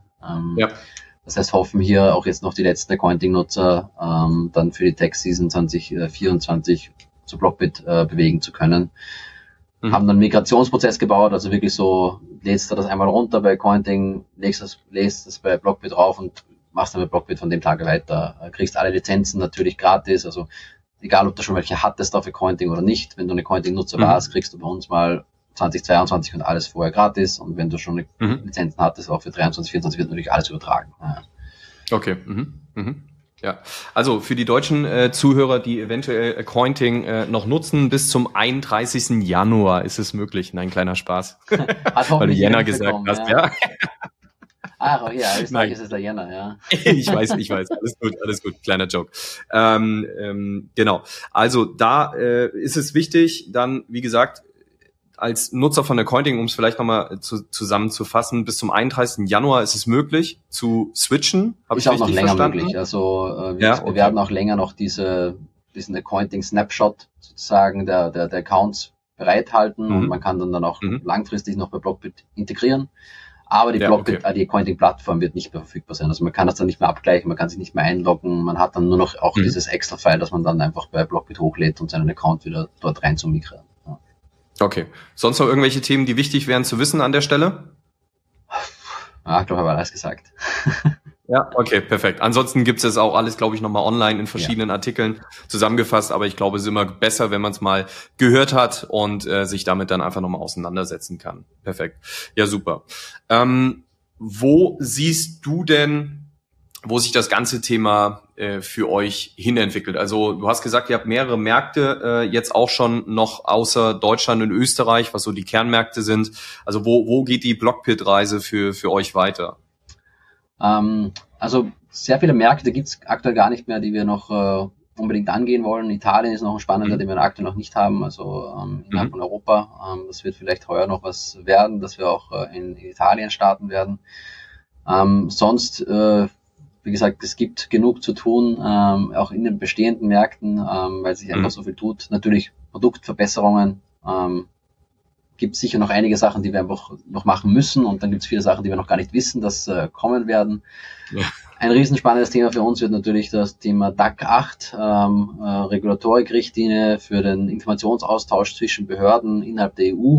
Das heißt, hoffen hier auch jetzt noch die letzten Cointing-Nutzer dann für die Tech-Season 2024 zu Blockbit bewegen zu können. Haben dann einen Migrationsprozess gebaut, also wirklich so, lädst du das einmal runter bei Cointing, lädst es bei Blockbit drauf und machst dann mit Blockbit von dem Tag weiter. Kriegst alle Lizenzen natürlich gratis, also egal, ob du schon welche hattest auf Cointing oder nicht. Wenn du eine Cointing-Nutzer warst, kriegst du bei uns mal 2022 und alles vorher gratis. Und wenn du schon eine Lizenzen hattest, auch für 23, 24 wird natürlich alles übertragen. Okay. Ja, also für die deutschen Zuhörer, die eventuell Cointing noch nutzen, bis zum 31. Januar ist es möglich. Nein, kleiner Spaß. Weil du Jänner gesagt hast, ja. Ach, ja, Österreich ist es der Jänner, ja. Ich weiß. Alles gut. Kleiner Joke. Genau. Also da ist es wichtig, dann, wie gesagt, als Nutzer von Cointing, um es vielleicht nochmal zusammenzufassen, bis zum 31. Januar ist es möglich zu switchen. Habe ich auch noch länger verstanden? Möglich. Also wir werden auch länger noch diesen Cointing Snapshot sozusagen der Accounts bereithalten und man kann dann auch langfristig noch bei Blockbit integrieren. Aber die Cointing-Plattform wird nicht mehr verfügbar sein. Also man kann das dann nicht mehr abgleichen, man kann sich nicht mehr einloggen, man hat dann nur noch auch dieses Extra-File, das man dann einfach bei Blockbit hochlädt und seinen Account wieder dort rein zu migrieren. Ja. Okay. Sonst noch irgendwelche Themen, die wichtig wären zu wissen an der Stelle? Ja, ich glaube, ich habe alles gesagt. Ja, okay, perfekt. Ansonsten gibt's das auch alles, glaube ich, nochmal online in verschiedenen Artikeln zusammengefasst. Aber ich glaube, es ist immer besser, wenn man es mal gehört hat und sich damit dann einfach nochmal auseinandersetzen kann. Perfekt. Ja, super. Wo siehst du denn, wo sich das ganze Thema für euch hinentwickelt? Also du hast gesagt, ihr habt mehrere Märkte jetzt auch schon noch außer Deutschland und Österreich, was so die Kernmärkte sind. Also wo geht die Blockbit-Reise für euch weiter? Also sehr viele Märkte gibt's aktuell gar nicht mehr, die wir noch unbedingt angehen wollen. Italien ist noch ein spannender, den wir aktuell noch nicht haben, also innerhalb von Europa. Das wird vielleicht heuer noch was werden, dass wir auch in Italien starten werden. Sonst, wie gesagt, es gibt genug zu tun, auch in den bestehenden Märkten, weil sich einfach so viel tut. Natürlich Produktverbesserungen, gibt sicher noch einige Sachen, die wir einfach noch machen müssen und dann gibt es viele Sachen, die wir noch gar nicht wissen, dass kommen werden. Ja. Ein riesenspannendes Thema für uns wird natürlich das Thema DAC 8, Regulatorikrichtlinie für den Informationsaustausch zwischen Behörden innerhalb der EU.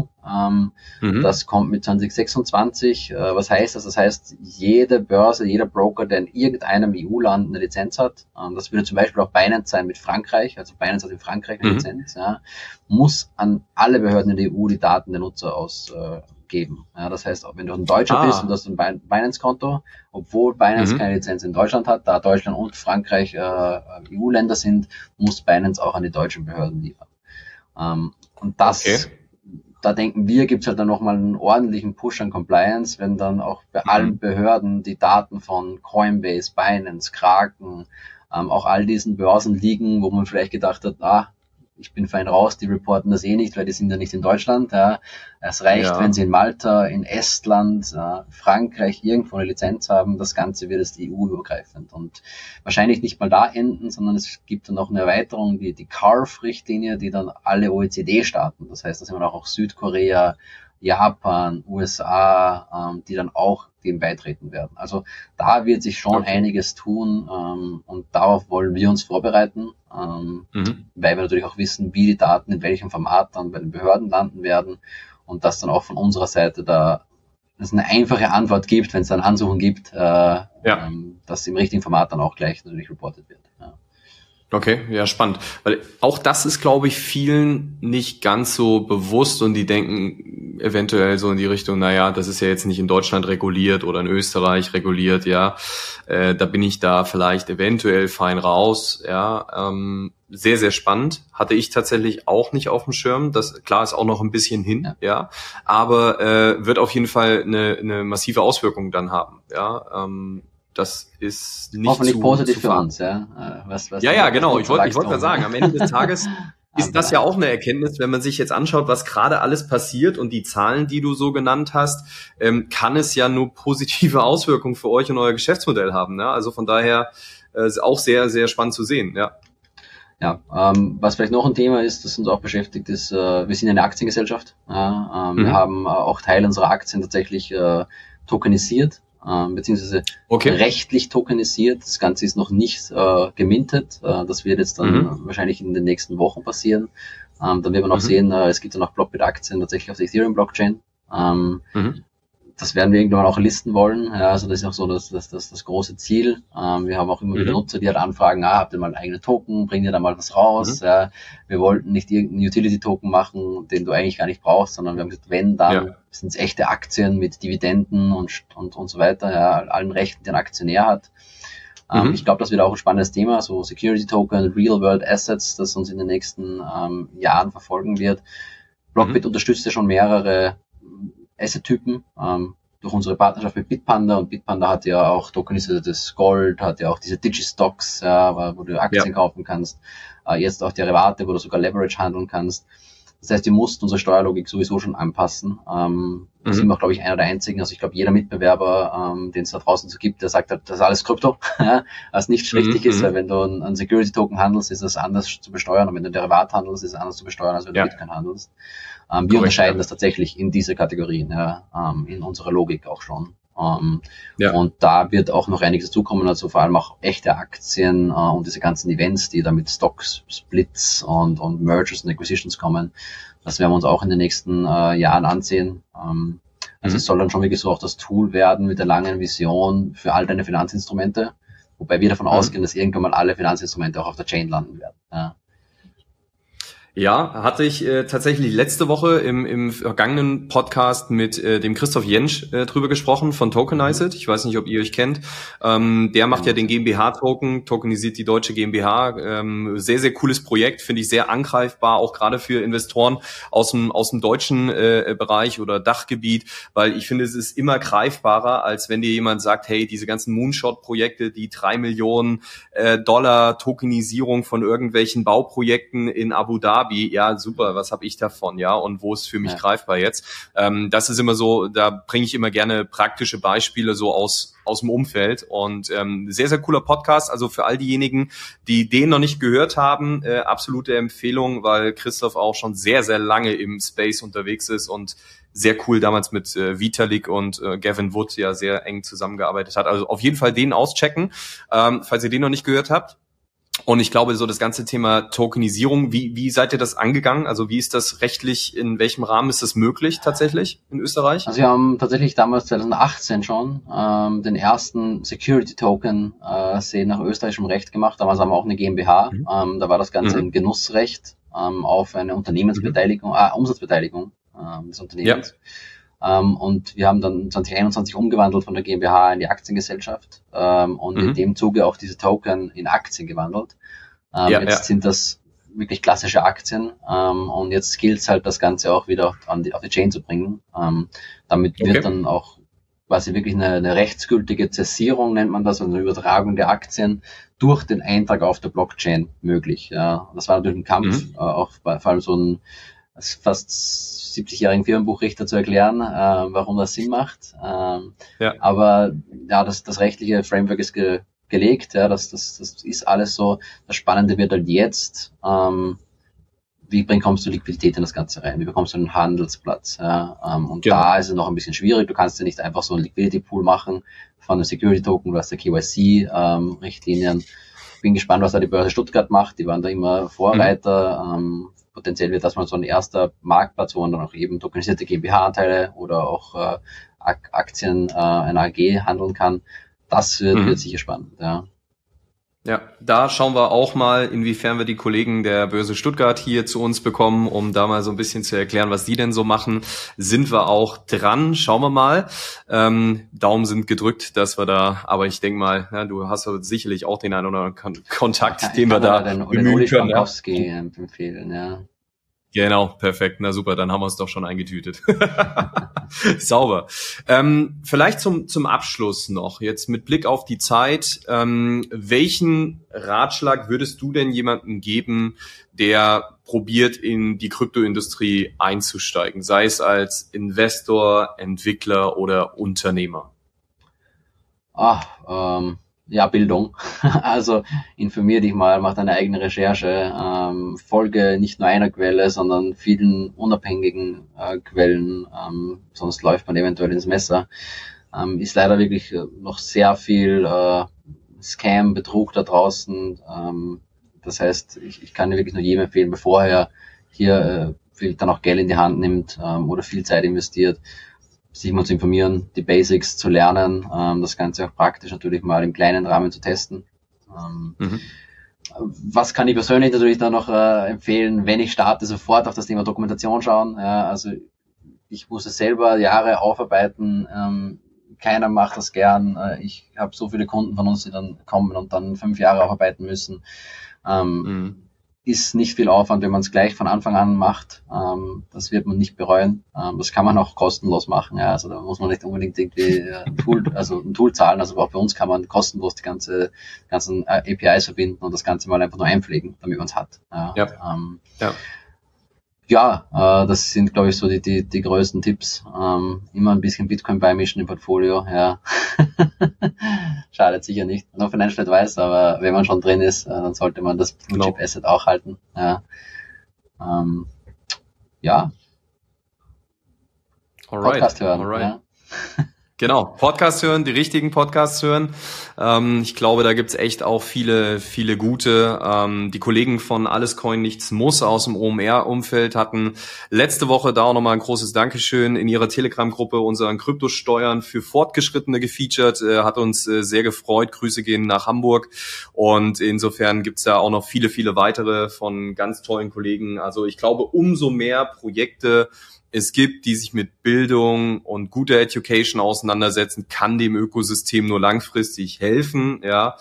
Das kommt mit 2026. Was heißt das? Das heißt, jede Börse, jeder Broker, der in irgendeinem EU-Land eine Lizenz hat, das würde zum Beispiel auch Binance sein mit Frankreich, also Binance hat in Frankreich eine Lizenz, muss an alle Behörden in der EU die Daten der Nutzer ausgeben. Das heißt, wenn du ein Deutscher bist und du hast ein Binance-Konto, obwohl Binance keine Lizenz in Deutschland hat, da Deutschland und Frankreich EU-Länder sind, muss Binance auch an die deutschen Behörden liefern. Und das da denken wir, gibt's halt dann nochmal einen ordentlichen Push an Compliance, wenn dann auch bei allen Behörden die Daten von Coinbase, Binance, Kraken, auch all diesen Börsen liegen, wo man vielleicht gedacht hat, ich bin fein raus, die reporten das eh nicht, weil die sind ja nicht in Deutschland. Ja. Es reicht, wenn sie in Malta, in Estland, Frankreich irgendwo eine Lizenz haben. Das Ganze wird jetzt EU-übergreifend und wahrscheinlich nicht mal da enden, sondern es gibt dann noch eine Erweiterung, die CARF-Richtlinie, die dann alle OECD-Staaten, das heißt, da sind wir auch Südkorea, Japan, USA, die dann auch dem beitreten werden. Also da wird sich schon einiges tun und darauf wollen wir uns vorbereiten, weil wir natürlich auch wissen, wie die Daten in welchem Format dann bei den Behörden landen werden und dass dann auch von unserer Seite da es eine einfache Antwort gibt, wenn es dann Ansuchen gibt, dass im richtigen Format dann auch gleich natürlich reportet wird. Ja. Okay, ja, spannend. Weil auch das ist, glaube ich, vielen nicht ganz so bewusst und die denken eventuell so in die Richtung, das ist ja jetzt nicht in Deutschland reguliert oder in Österreich reguliert, da bin ich da vielleicht eventuell fein raus, sehr, sehr spannend. Hatte ich tatsächlich auch nicht auf dem Schirm. Das, klar, ist auch noch ein bisschen hin, aber wird auf jeden Fall eine massive Auswirkung dann haben, das ist nicht hoffentlich positiv für uns, ja. Ja, genau. Ich wollte gerade sagen, am Ende des Tages ist das ja auch eine Erkenntnis, wenn man sich jetzt anschaut, was gerade alles passiert und die Zahlen, die du so genannt hast, kann es ja nur positive Auswirkungen für euch und euer Geschäftsmodell haben. Ne? Also von daher ist auch sehr, sehr spannend zu sehen. Ja. Ja, was vielleicht noch ein Thema ist, das uns auch beschäftigt, ist, wir sind eine Aktiengesellschaft. Wir haben auch Teil unserer Aktien tatsächlich tokenisiert, beziehungsweise rechtlich tokenisiert. Das Ganze ist noch nicht gemintet. Das wird jetzt dann wahrscheinlich in den nächsten Wochen passieren. Dann wird man auch sehen, es gibt dann auch Blockbit-Aktien tatsächlich auf der Ethereum-Blockchain. Das werden wir irgendwann auch listen wollen. Ja, also das ist auch so das große Ziel. Wir haben auch immer wieder Nutzer, die halt anfragen, habt ihr mal einen eigenen Token, bringt ihr da mal was raus? Ja, wir wollten nicht irgendeinen Utility-Token machen, den du eigentlich gar nicht brauchst, sondern wir haben gesagt, wenn, dann sind es echte Aktien mit Dividenden und so weiter, ja, allen Rechten, die ein Aktionär hat. Ich glaube, das wird auch ein spannendes Thema, so Security-Token, Real-World Assets, das uns in den nächsten Jahren verfolgen wird. Blockbit unterstützt ja schon mehrere Asset-Typen, durch unsere Partnerschaft mit Bitpanda, und Bitpanda hat ja auch tokenisiertes Gold, hat ja auch diese Digi-Stocks, ja, wo du Aktien kaufen kannst, jetzt auch Derivate, wo du sogar Leverage handeln kannst. Das heißt, wir mussten unsere Steuerlogik sowieso schon anpassen. Da sind wir auch, glaube ich, einer der einzigen. Also ich glaube, jeder Mitbewerber, den es da draußen so gibt, der sagt halt, das ist alles Krypto, was nicht richtig ist, weil wenn du einen Security-Token handelst, ist das anders zu besteuern, und wenn du ein Derivat handelst, ist es anders zu besteuern, als wenn du Bitcoin handelst. Wir unterscheiden das tatsächlich in diese Kategorien, in unserer Logik auch schon. Und da wird auch noch einiges zukommen, also vor allem auch echte Aktien und diese ganzen Events, die da mit Stocks, Splits und Mergers und Acquisitions kommen. Das werden wir uns auch in den nächsten Jahren ansehen. Also es soll dann schon wirklich so auch das Tool werden mit der langen Vision für all deine Finanzinstrumente, wobei wir davon ausgehen, dass irgendwann mal alle Finanzinstrumente auch auf der Chain landen werden. Ja, hatte ich tatsächlich letzte Woche im vergangenen Podcast mit dem Christoph Jentsch drüber gesprochen von Tokenized. Ich weiß nicht, ob ihr euch kennt. Der macht ja den GmbH-Token, tokenisiert die deutsche GmbH. Sehr, sehr cooles Projekt, finde ich sehr angreifbar, auch gerade für Investoren aus dem deutschen Bereich oder Dachgebiet, weil ich finde, es ist immer greifbarer, als wenn dir jemand sagt, hey, diese ganzen Moonshot-Projekte, die 3 Millionen Dollar Tokenisierung von irgendwelchen Bauprojekten in Abu Dhabi, ja super, was habe ich davon, ja, und wo ist für mich greifbar jetzt? Das ist immer so, da bringe ich immer gerne praktische Beispiele so aus dem Umfeld, und sehr, sehr cooler Podcast, also für all diejenigen, die den noch nicht gehört haben, absolute Empfehlung, weil Christoph auch schon sehr, sehr lange im Space unterwegs ist und sehr cool damals mit Vitalik und Gavin Wood ja sehr eng zusammengearbeitet hat. Also auf jeden Fall den auschecken, falls ihr den noch nicht gehört habt. Und ich glaube, so das ganze Thema Tokenisierung, wie seid ihr das angegangen? Also wie ist das rechtlich, in welchem Rahmen ist das möglich tatsächlich in Österreich? Also wir haben tatsächlich damals 2018 schon den ersten Security-Token nach österreichischem Recht gemacht. Damals haben wir auch eine GmbH. Da war das Ganze im Genussrecht auf eine Unternehmensbeteiligung, Umsatzbeteiligung des Unternehmens. Ja. Und wir haben dann 2021 umgewandelt von der GmbH in die Aktiengesellschaft und in dem Zuge auch diese Token in Aktien gewandelt. Jetzt sind das wirklich klassische Aktien und jetzt gilt es halt, das Ganze auch wieder auf die Chain zu bringen. Damit wird dann auch quasi wirklich eine rechtsgültige Zäsierung, nennt man das, also eine Übertragung der Aktien durch den Eintrag auf der Blockchain möglich. Ja. Das war natürlich ein Kampf, auch vor allem so ein fast 70-jährigen Firmenbuchrichter zu erklären, warum das Sinn macht. Aber ja, das rechtliche Framework ist gelegt, ja, das ist alles so. Das Spannende wird halt jetzt, wie kommst du Liquidität in das Ganze rein? Wie bekommst du einen Handelsplatz? Ja? Und da ist es noch ein bisschen schwierig. Du kannst ja nicht einfach so einen Liquidity-Pool machen von einem Security-Token, du hast ja KYC-Richtlinien. Bin gespannt, was da die Börse Stuttgart macht. Die waren da immer Vorreiter. Potenziell wird das mal so ein erster Marktplatz, wo man dann auch eben tokenisierte GmbH-Anteile oder auch Aktien einer AG handeln kann. Das wird sicher spannend, ja. Ja, da schauen wir auch mal, inwiefern wir die Kollegen der Börse Stuttgart hier zu uns bekommen, um da mal so ein bisschen zu erklären, was die denn so machen. Sind wir auch dran, schauen wir mal. Daumen sind gedrückt, dass wir da, aber ich denke mal, ja, du hast ja sicherlich auch den einen oder anderen Kontakt, den wir da bemühen können. Empfehlen, ja. Genau, perfekt. Na super, dann haben wir es doch schon eingetütet. Sauber. Vielleicht zum Abschluss noch, jetzt mit Blick auf die Zeit, welchen Ratschlag würdest du denn jemandem geben, der probiert, in die Kryptoindustrie einzusteigen, sei es als Investor, Entwickler oder Unternehmer? Ja, Bildung. Also informier dich mal, mach deine eigene Recherche, folge nicht nur einer Quelle, sondern vielen unabhängigen Quellen, sonst läuft man eventuell ins Messer. Ist leider wirklich noch sehr viel Scam, Betrug da draußen. Das heißt, ich kann dir wirklich nur jedem empfehlen, bevor er hier dann auch Geld in die Hand nimmt oder viel Zeit investiert, sich mal zu informieren, die Basics zu lernen, das Ganze auch praktisch natürlich mal im kleinen Rahmen zu testen. Was kann ich persönlich natürlich dann noch empfehlen, wenn ich starte, sofort auf das Thema Dokumentation schauen. Also ich muss es selber Jahre aufarbeiten, keiner macht das gern. Ich habe so viele Kunden von uns, die dann kommen und dann 5 Jahre aufarbeiten müssen. Ist nicht viel Aufwand, wenn man es gleich von Anfang an macht. Das wird man nicht bereuen. Das kann man auch kostenlos machen. Ja. Also da muss man nicht unbedingt irgendwie ein Tool zahlen. Also auch bei uns kann man kostenlos die ganzen APIs verbinden und das Ganze mal einfach nur einpflegen, damit man es hat. Das sind, glaube ich, so die größten Tipps. Immer ein bisschen Bitcoin beimischen im Portfolio, ja. Schadet sicher nicht. No Financial Advice, aber wenn man schon drin ist, dann sollte man das Blue Chip Asset auch halten. Ja. Podcast hören. Alright. Ja. Genau, Podcast hören, die richtigen Podcasts hören. Ich glaube, da gibt's echt auch viele, viele gute. Die Kollegen von Alles Coin Nichts Muss aus dem OMR-Umfeld hatten letzte Woche da auch nochmal ein großes Dankeschön in ihrer Telegram-Gruppe unseren Kryptosteuern für Fortgeschrittene gefeatured. Hat uns sehr gefreut. Grüße gehen nach Hamburg. Und insofern gibt's da auch noch viele, viele weitere von ganz tollen Kollegen. Also ich glaube, umso mehr Projekte es gibt, die sich mit Bildung und guter Education auseinandersetzen, kann dem Ökosystem nur langfristig helfen. Ja,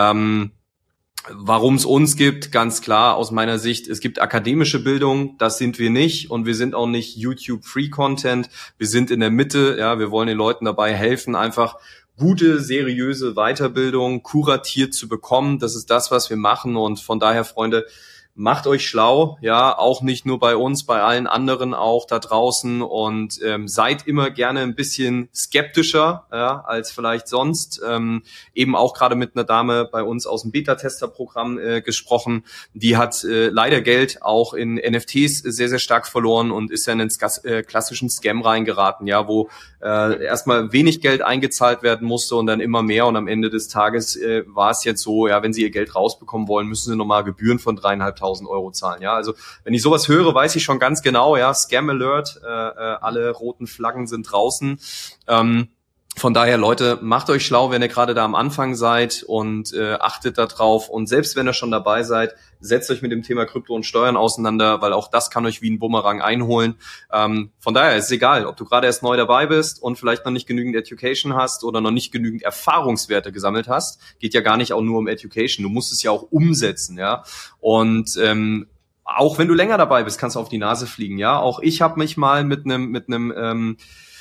warum es uns gibt, ganz klar aus meiner Sicht, es gibt akademische Bildung, das sind wir nicht, und wir sind auch nicht YouTube-Free-Content. Wir sind in der Mitte. Ja, wir wollen den Leuten dabei helfen, einfach gute, seriöse Weiterbildung kuratiert zu bekommen. Das ist das, was wir machen, und von daher, Freunde, macht euch schlau, ja, auch nicht nur bei uns, bei allen anderen auch da draußen, und seid immer gerne ein bisschen skeptischer, ja, als vielleicht sonst. Eben auch gerade mit einer Dame bei uns aus dem Beta-Tester-Programm gesprochen, die hat leider Geld auch in NFTs sehr, sehr stark verloren und ist ja in einen klassischen Scam reingeraten, ja, wo erstmal wenig Geld eingezahlt werden musste und dann immer mehr, und am Ende des Tages war es jetzt so, ja, wenn sie ihr Geld rausbekommen wollen, müssen sie nochmal Gebühren von 3.500 Euro zahlen, ja, also wenn ich sowas höre, weiß ich schon ganz genau, ja, Scam Alert, alle roten Flaggen sind draußen. Von daher, Leute, macht euch schlau, wenn ihr gerade da am Anfang seid, und achtet da drauf, und selbst wenn ihr schon dabei seid, setzt euch mit dem Thema Krypto und Steuern auseinander, weil auch das kann euch wie ein Bumerang einholen. Von daher ist es egal, ob du gerade erst neu dabei bist und vielleicht noch nicht genügend Education hast oder noch nicht genügend Erfahrungswerte gesammelt hast. Geht ja gar nicht auch nur um Education, du musst es ja auch umsetzen, ja. Und auch wenn du länger dabei bist, kannst du auf die Nase fliegen, ja. Auch ich habe mich mal mit einem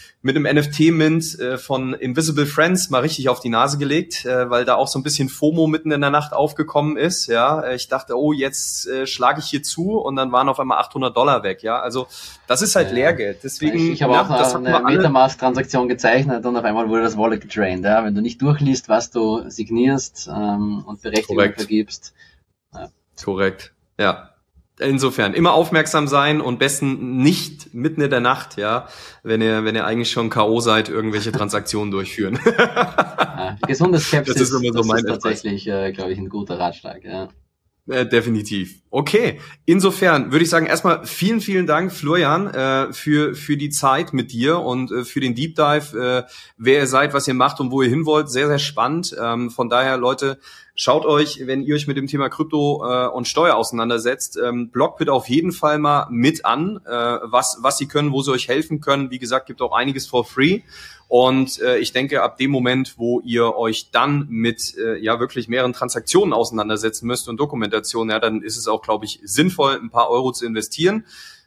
NFT-Mint von Invisible Friends mal richtig auf die Nase gelegt, weil da auch so ein bisschen FOMO mitten in der Nacht aufgekommen ist. Ja, ich dachte, oh, jetzt schlage ich hier zu, und dann waren auf einmal $800 weg. Ja, also das ist halt Lehrgeld. Deswegen, ich habe auch eine Metamask-Transaktion gezeichnet, und auf einmal wurde das Wallet gedrained. Ja, wenn du nicht durchliest, was du signierst und Berechtigung vergibst. Ja. Korrekt. Ja. Insofern immer aufmerksam sein und besten nicht mitten in der Nacht, ja, wenn ihr eigentlich schon K.O. seid, irgendwelche Transaktionen durchführen. Ja, gesunde Skepsis, das ist tatsächlich, glaube ich, ein guter Ratschlag, ja. Definitiv. Okay, insofern würde ich sagen, erstmal vielen, vielen Dank, Florian, für die Zeit mit dir und für den Deep Dive, wer ihr seid, was ihr macht und wo ihr hin wollt. Sehr, sehr spannend. Von daher, Leute, schaut euch, wenn ihr euch mit dem Thema Krypto und Steuer auseinandersetzt, Blockbit auf jeden Fall mal mit an, was sie können, wo sie euch helfen können. Wie gesagt, gibt auch einiges for free. Und ich denke, ab dem Moment, wo ihr euch dann mit wirklich mehreren Transaktionen auseinandersetzen müsst und Dokumentation, ja, dann ist es auch, glaube ich, sinnvoll, ein paar Euro zu investieren.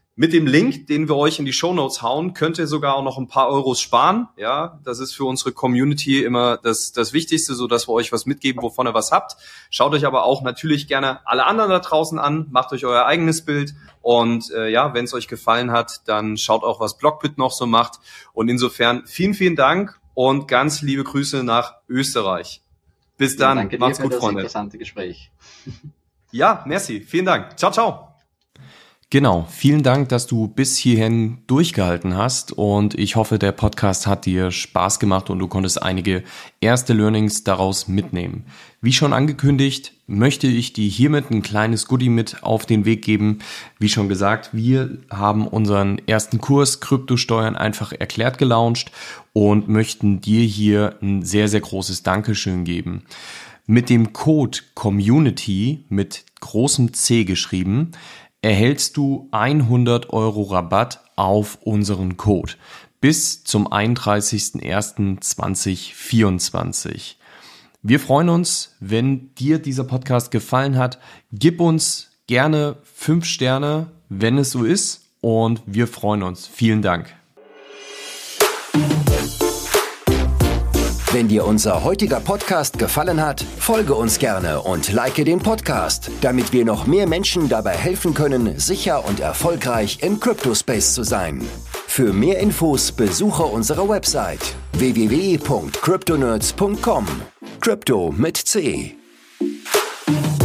Mit dem Link, den wir euch in die Shownotes hauen, könnt ihr sogar auch noch ein paar Euros sparen. Ja, das ist für unsere Community immer das Wichtigste, so dass wir euch was mitgeben, wovon ihr was habt. Schaut euch aber auch natürlich gerne alle anderen da draußen an, macht euch euer eigenes Bild und wenn es euch gefallen hat, dann schaut auch, was Blockbit noch so macht. Und insofern vielen, vielen Dank und ganz liebe Grüße nach Österreich. Bis dann, danke dir macht's gut, Freunde. Das interessante Gespräch. Ja, merci, vielen Dank. Ciao, ciao. Genau, vielen Dank, dass du bis hierhin durchgehalten hast und ich hoffe, der Podcast hat dir Spaß gemacht und du konntest einige erste Learnings daraus mitnehmen. Wie schon angekündigt, möchte ich dir hiermit ein kleines Goodie mit auf den Weg geben. Wie schon gesagt, wir haben unseren ersten Kurs Kryptosteuern einfach erklärt gelauncht und möchten dir hier ein sehr, sehr großes Dankeschön geben. Mit dem Code COMMUNITY mit großem C geschrieben, erhältst du 100 € Rabatt auf unseren Code bis zum 31.01.2024. Wir freuen uns, wenn dir dieser Podcast gefallen hat. Gib uns gerne 5 Sterne, wenn es so ist, und wir freuen uns. Vielen Dank. Wenn dir unser heutiger Podcast gefallen hat, folge uns gerne und like den Podcast, damit wir noch mehr Menschen dabei helfen können, sicher und erfolgreich im Cryptospace zu sein. Für mehr Infos besuche unsere Website www.cryptonerds.com. Crypto mit C.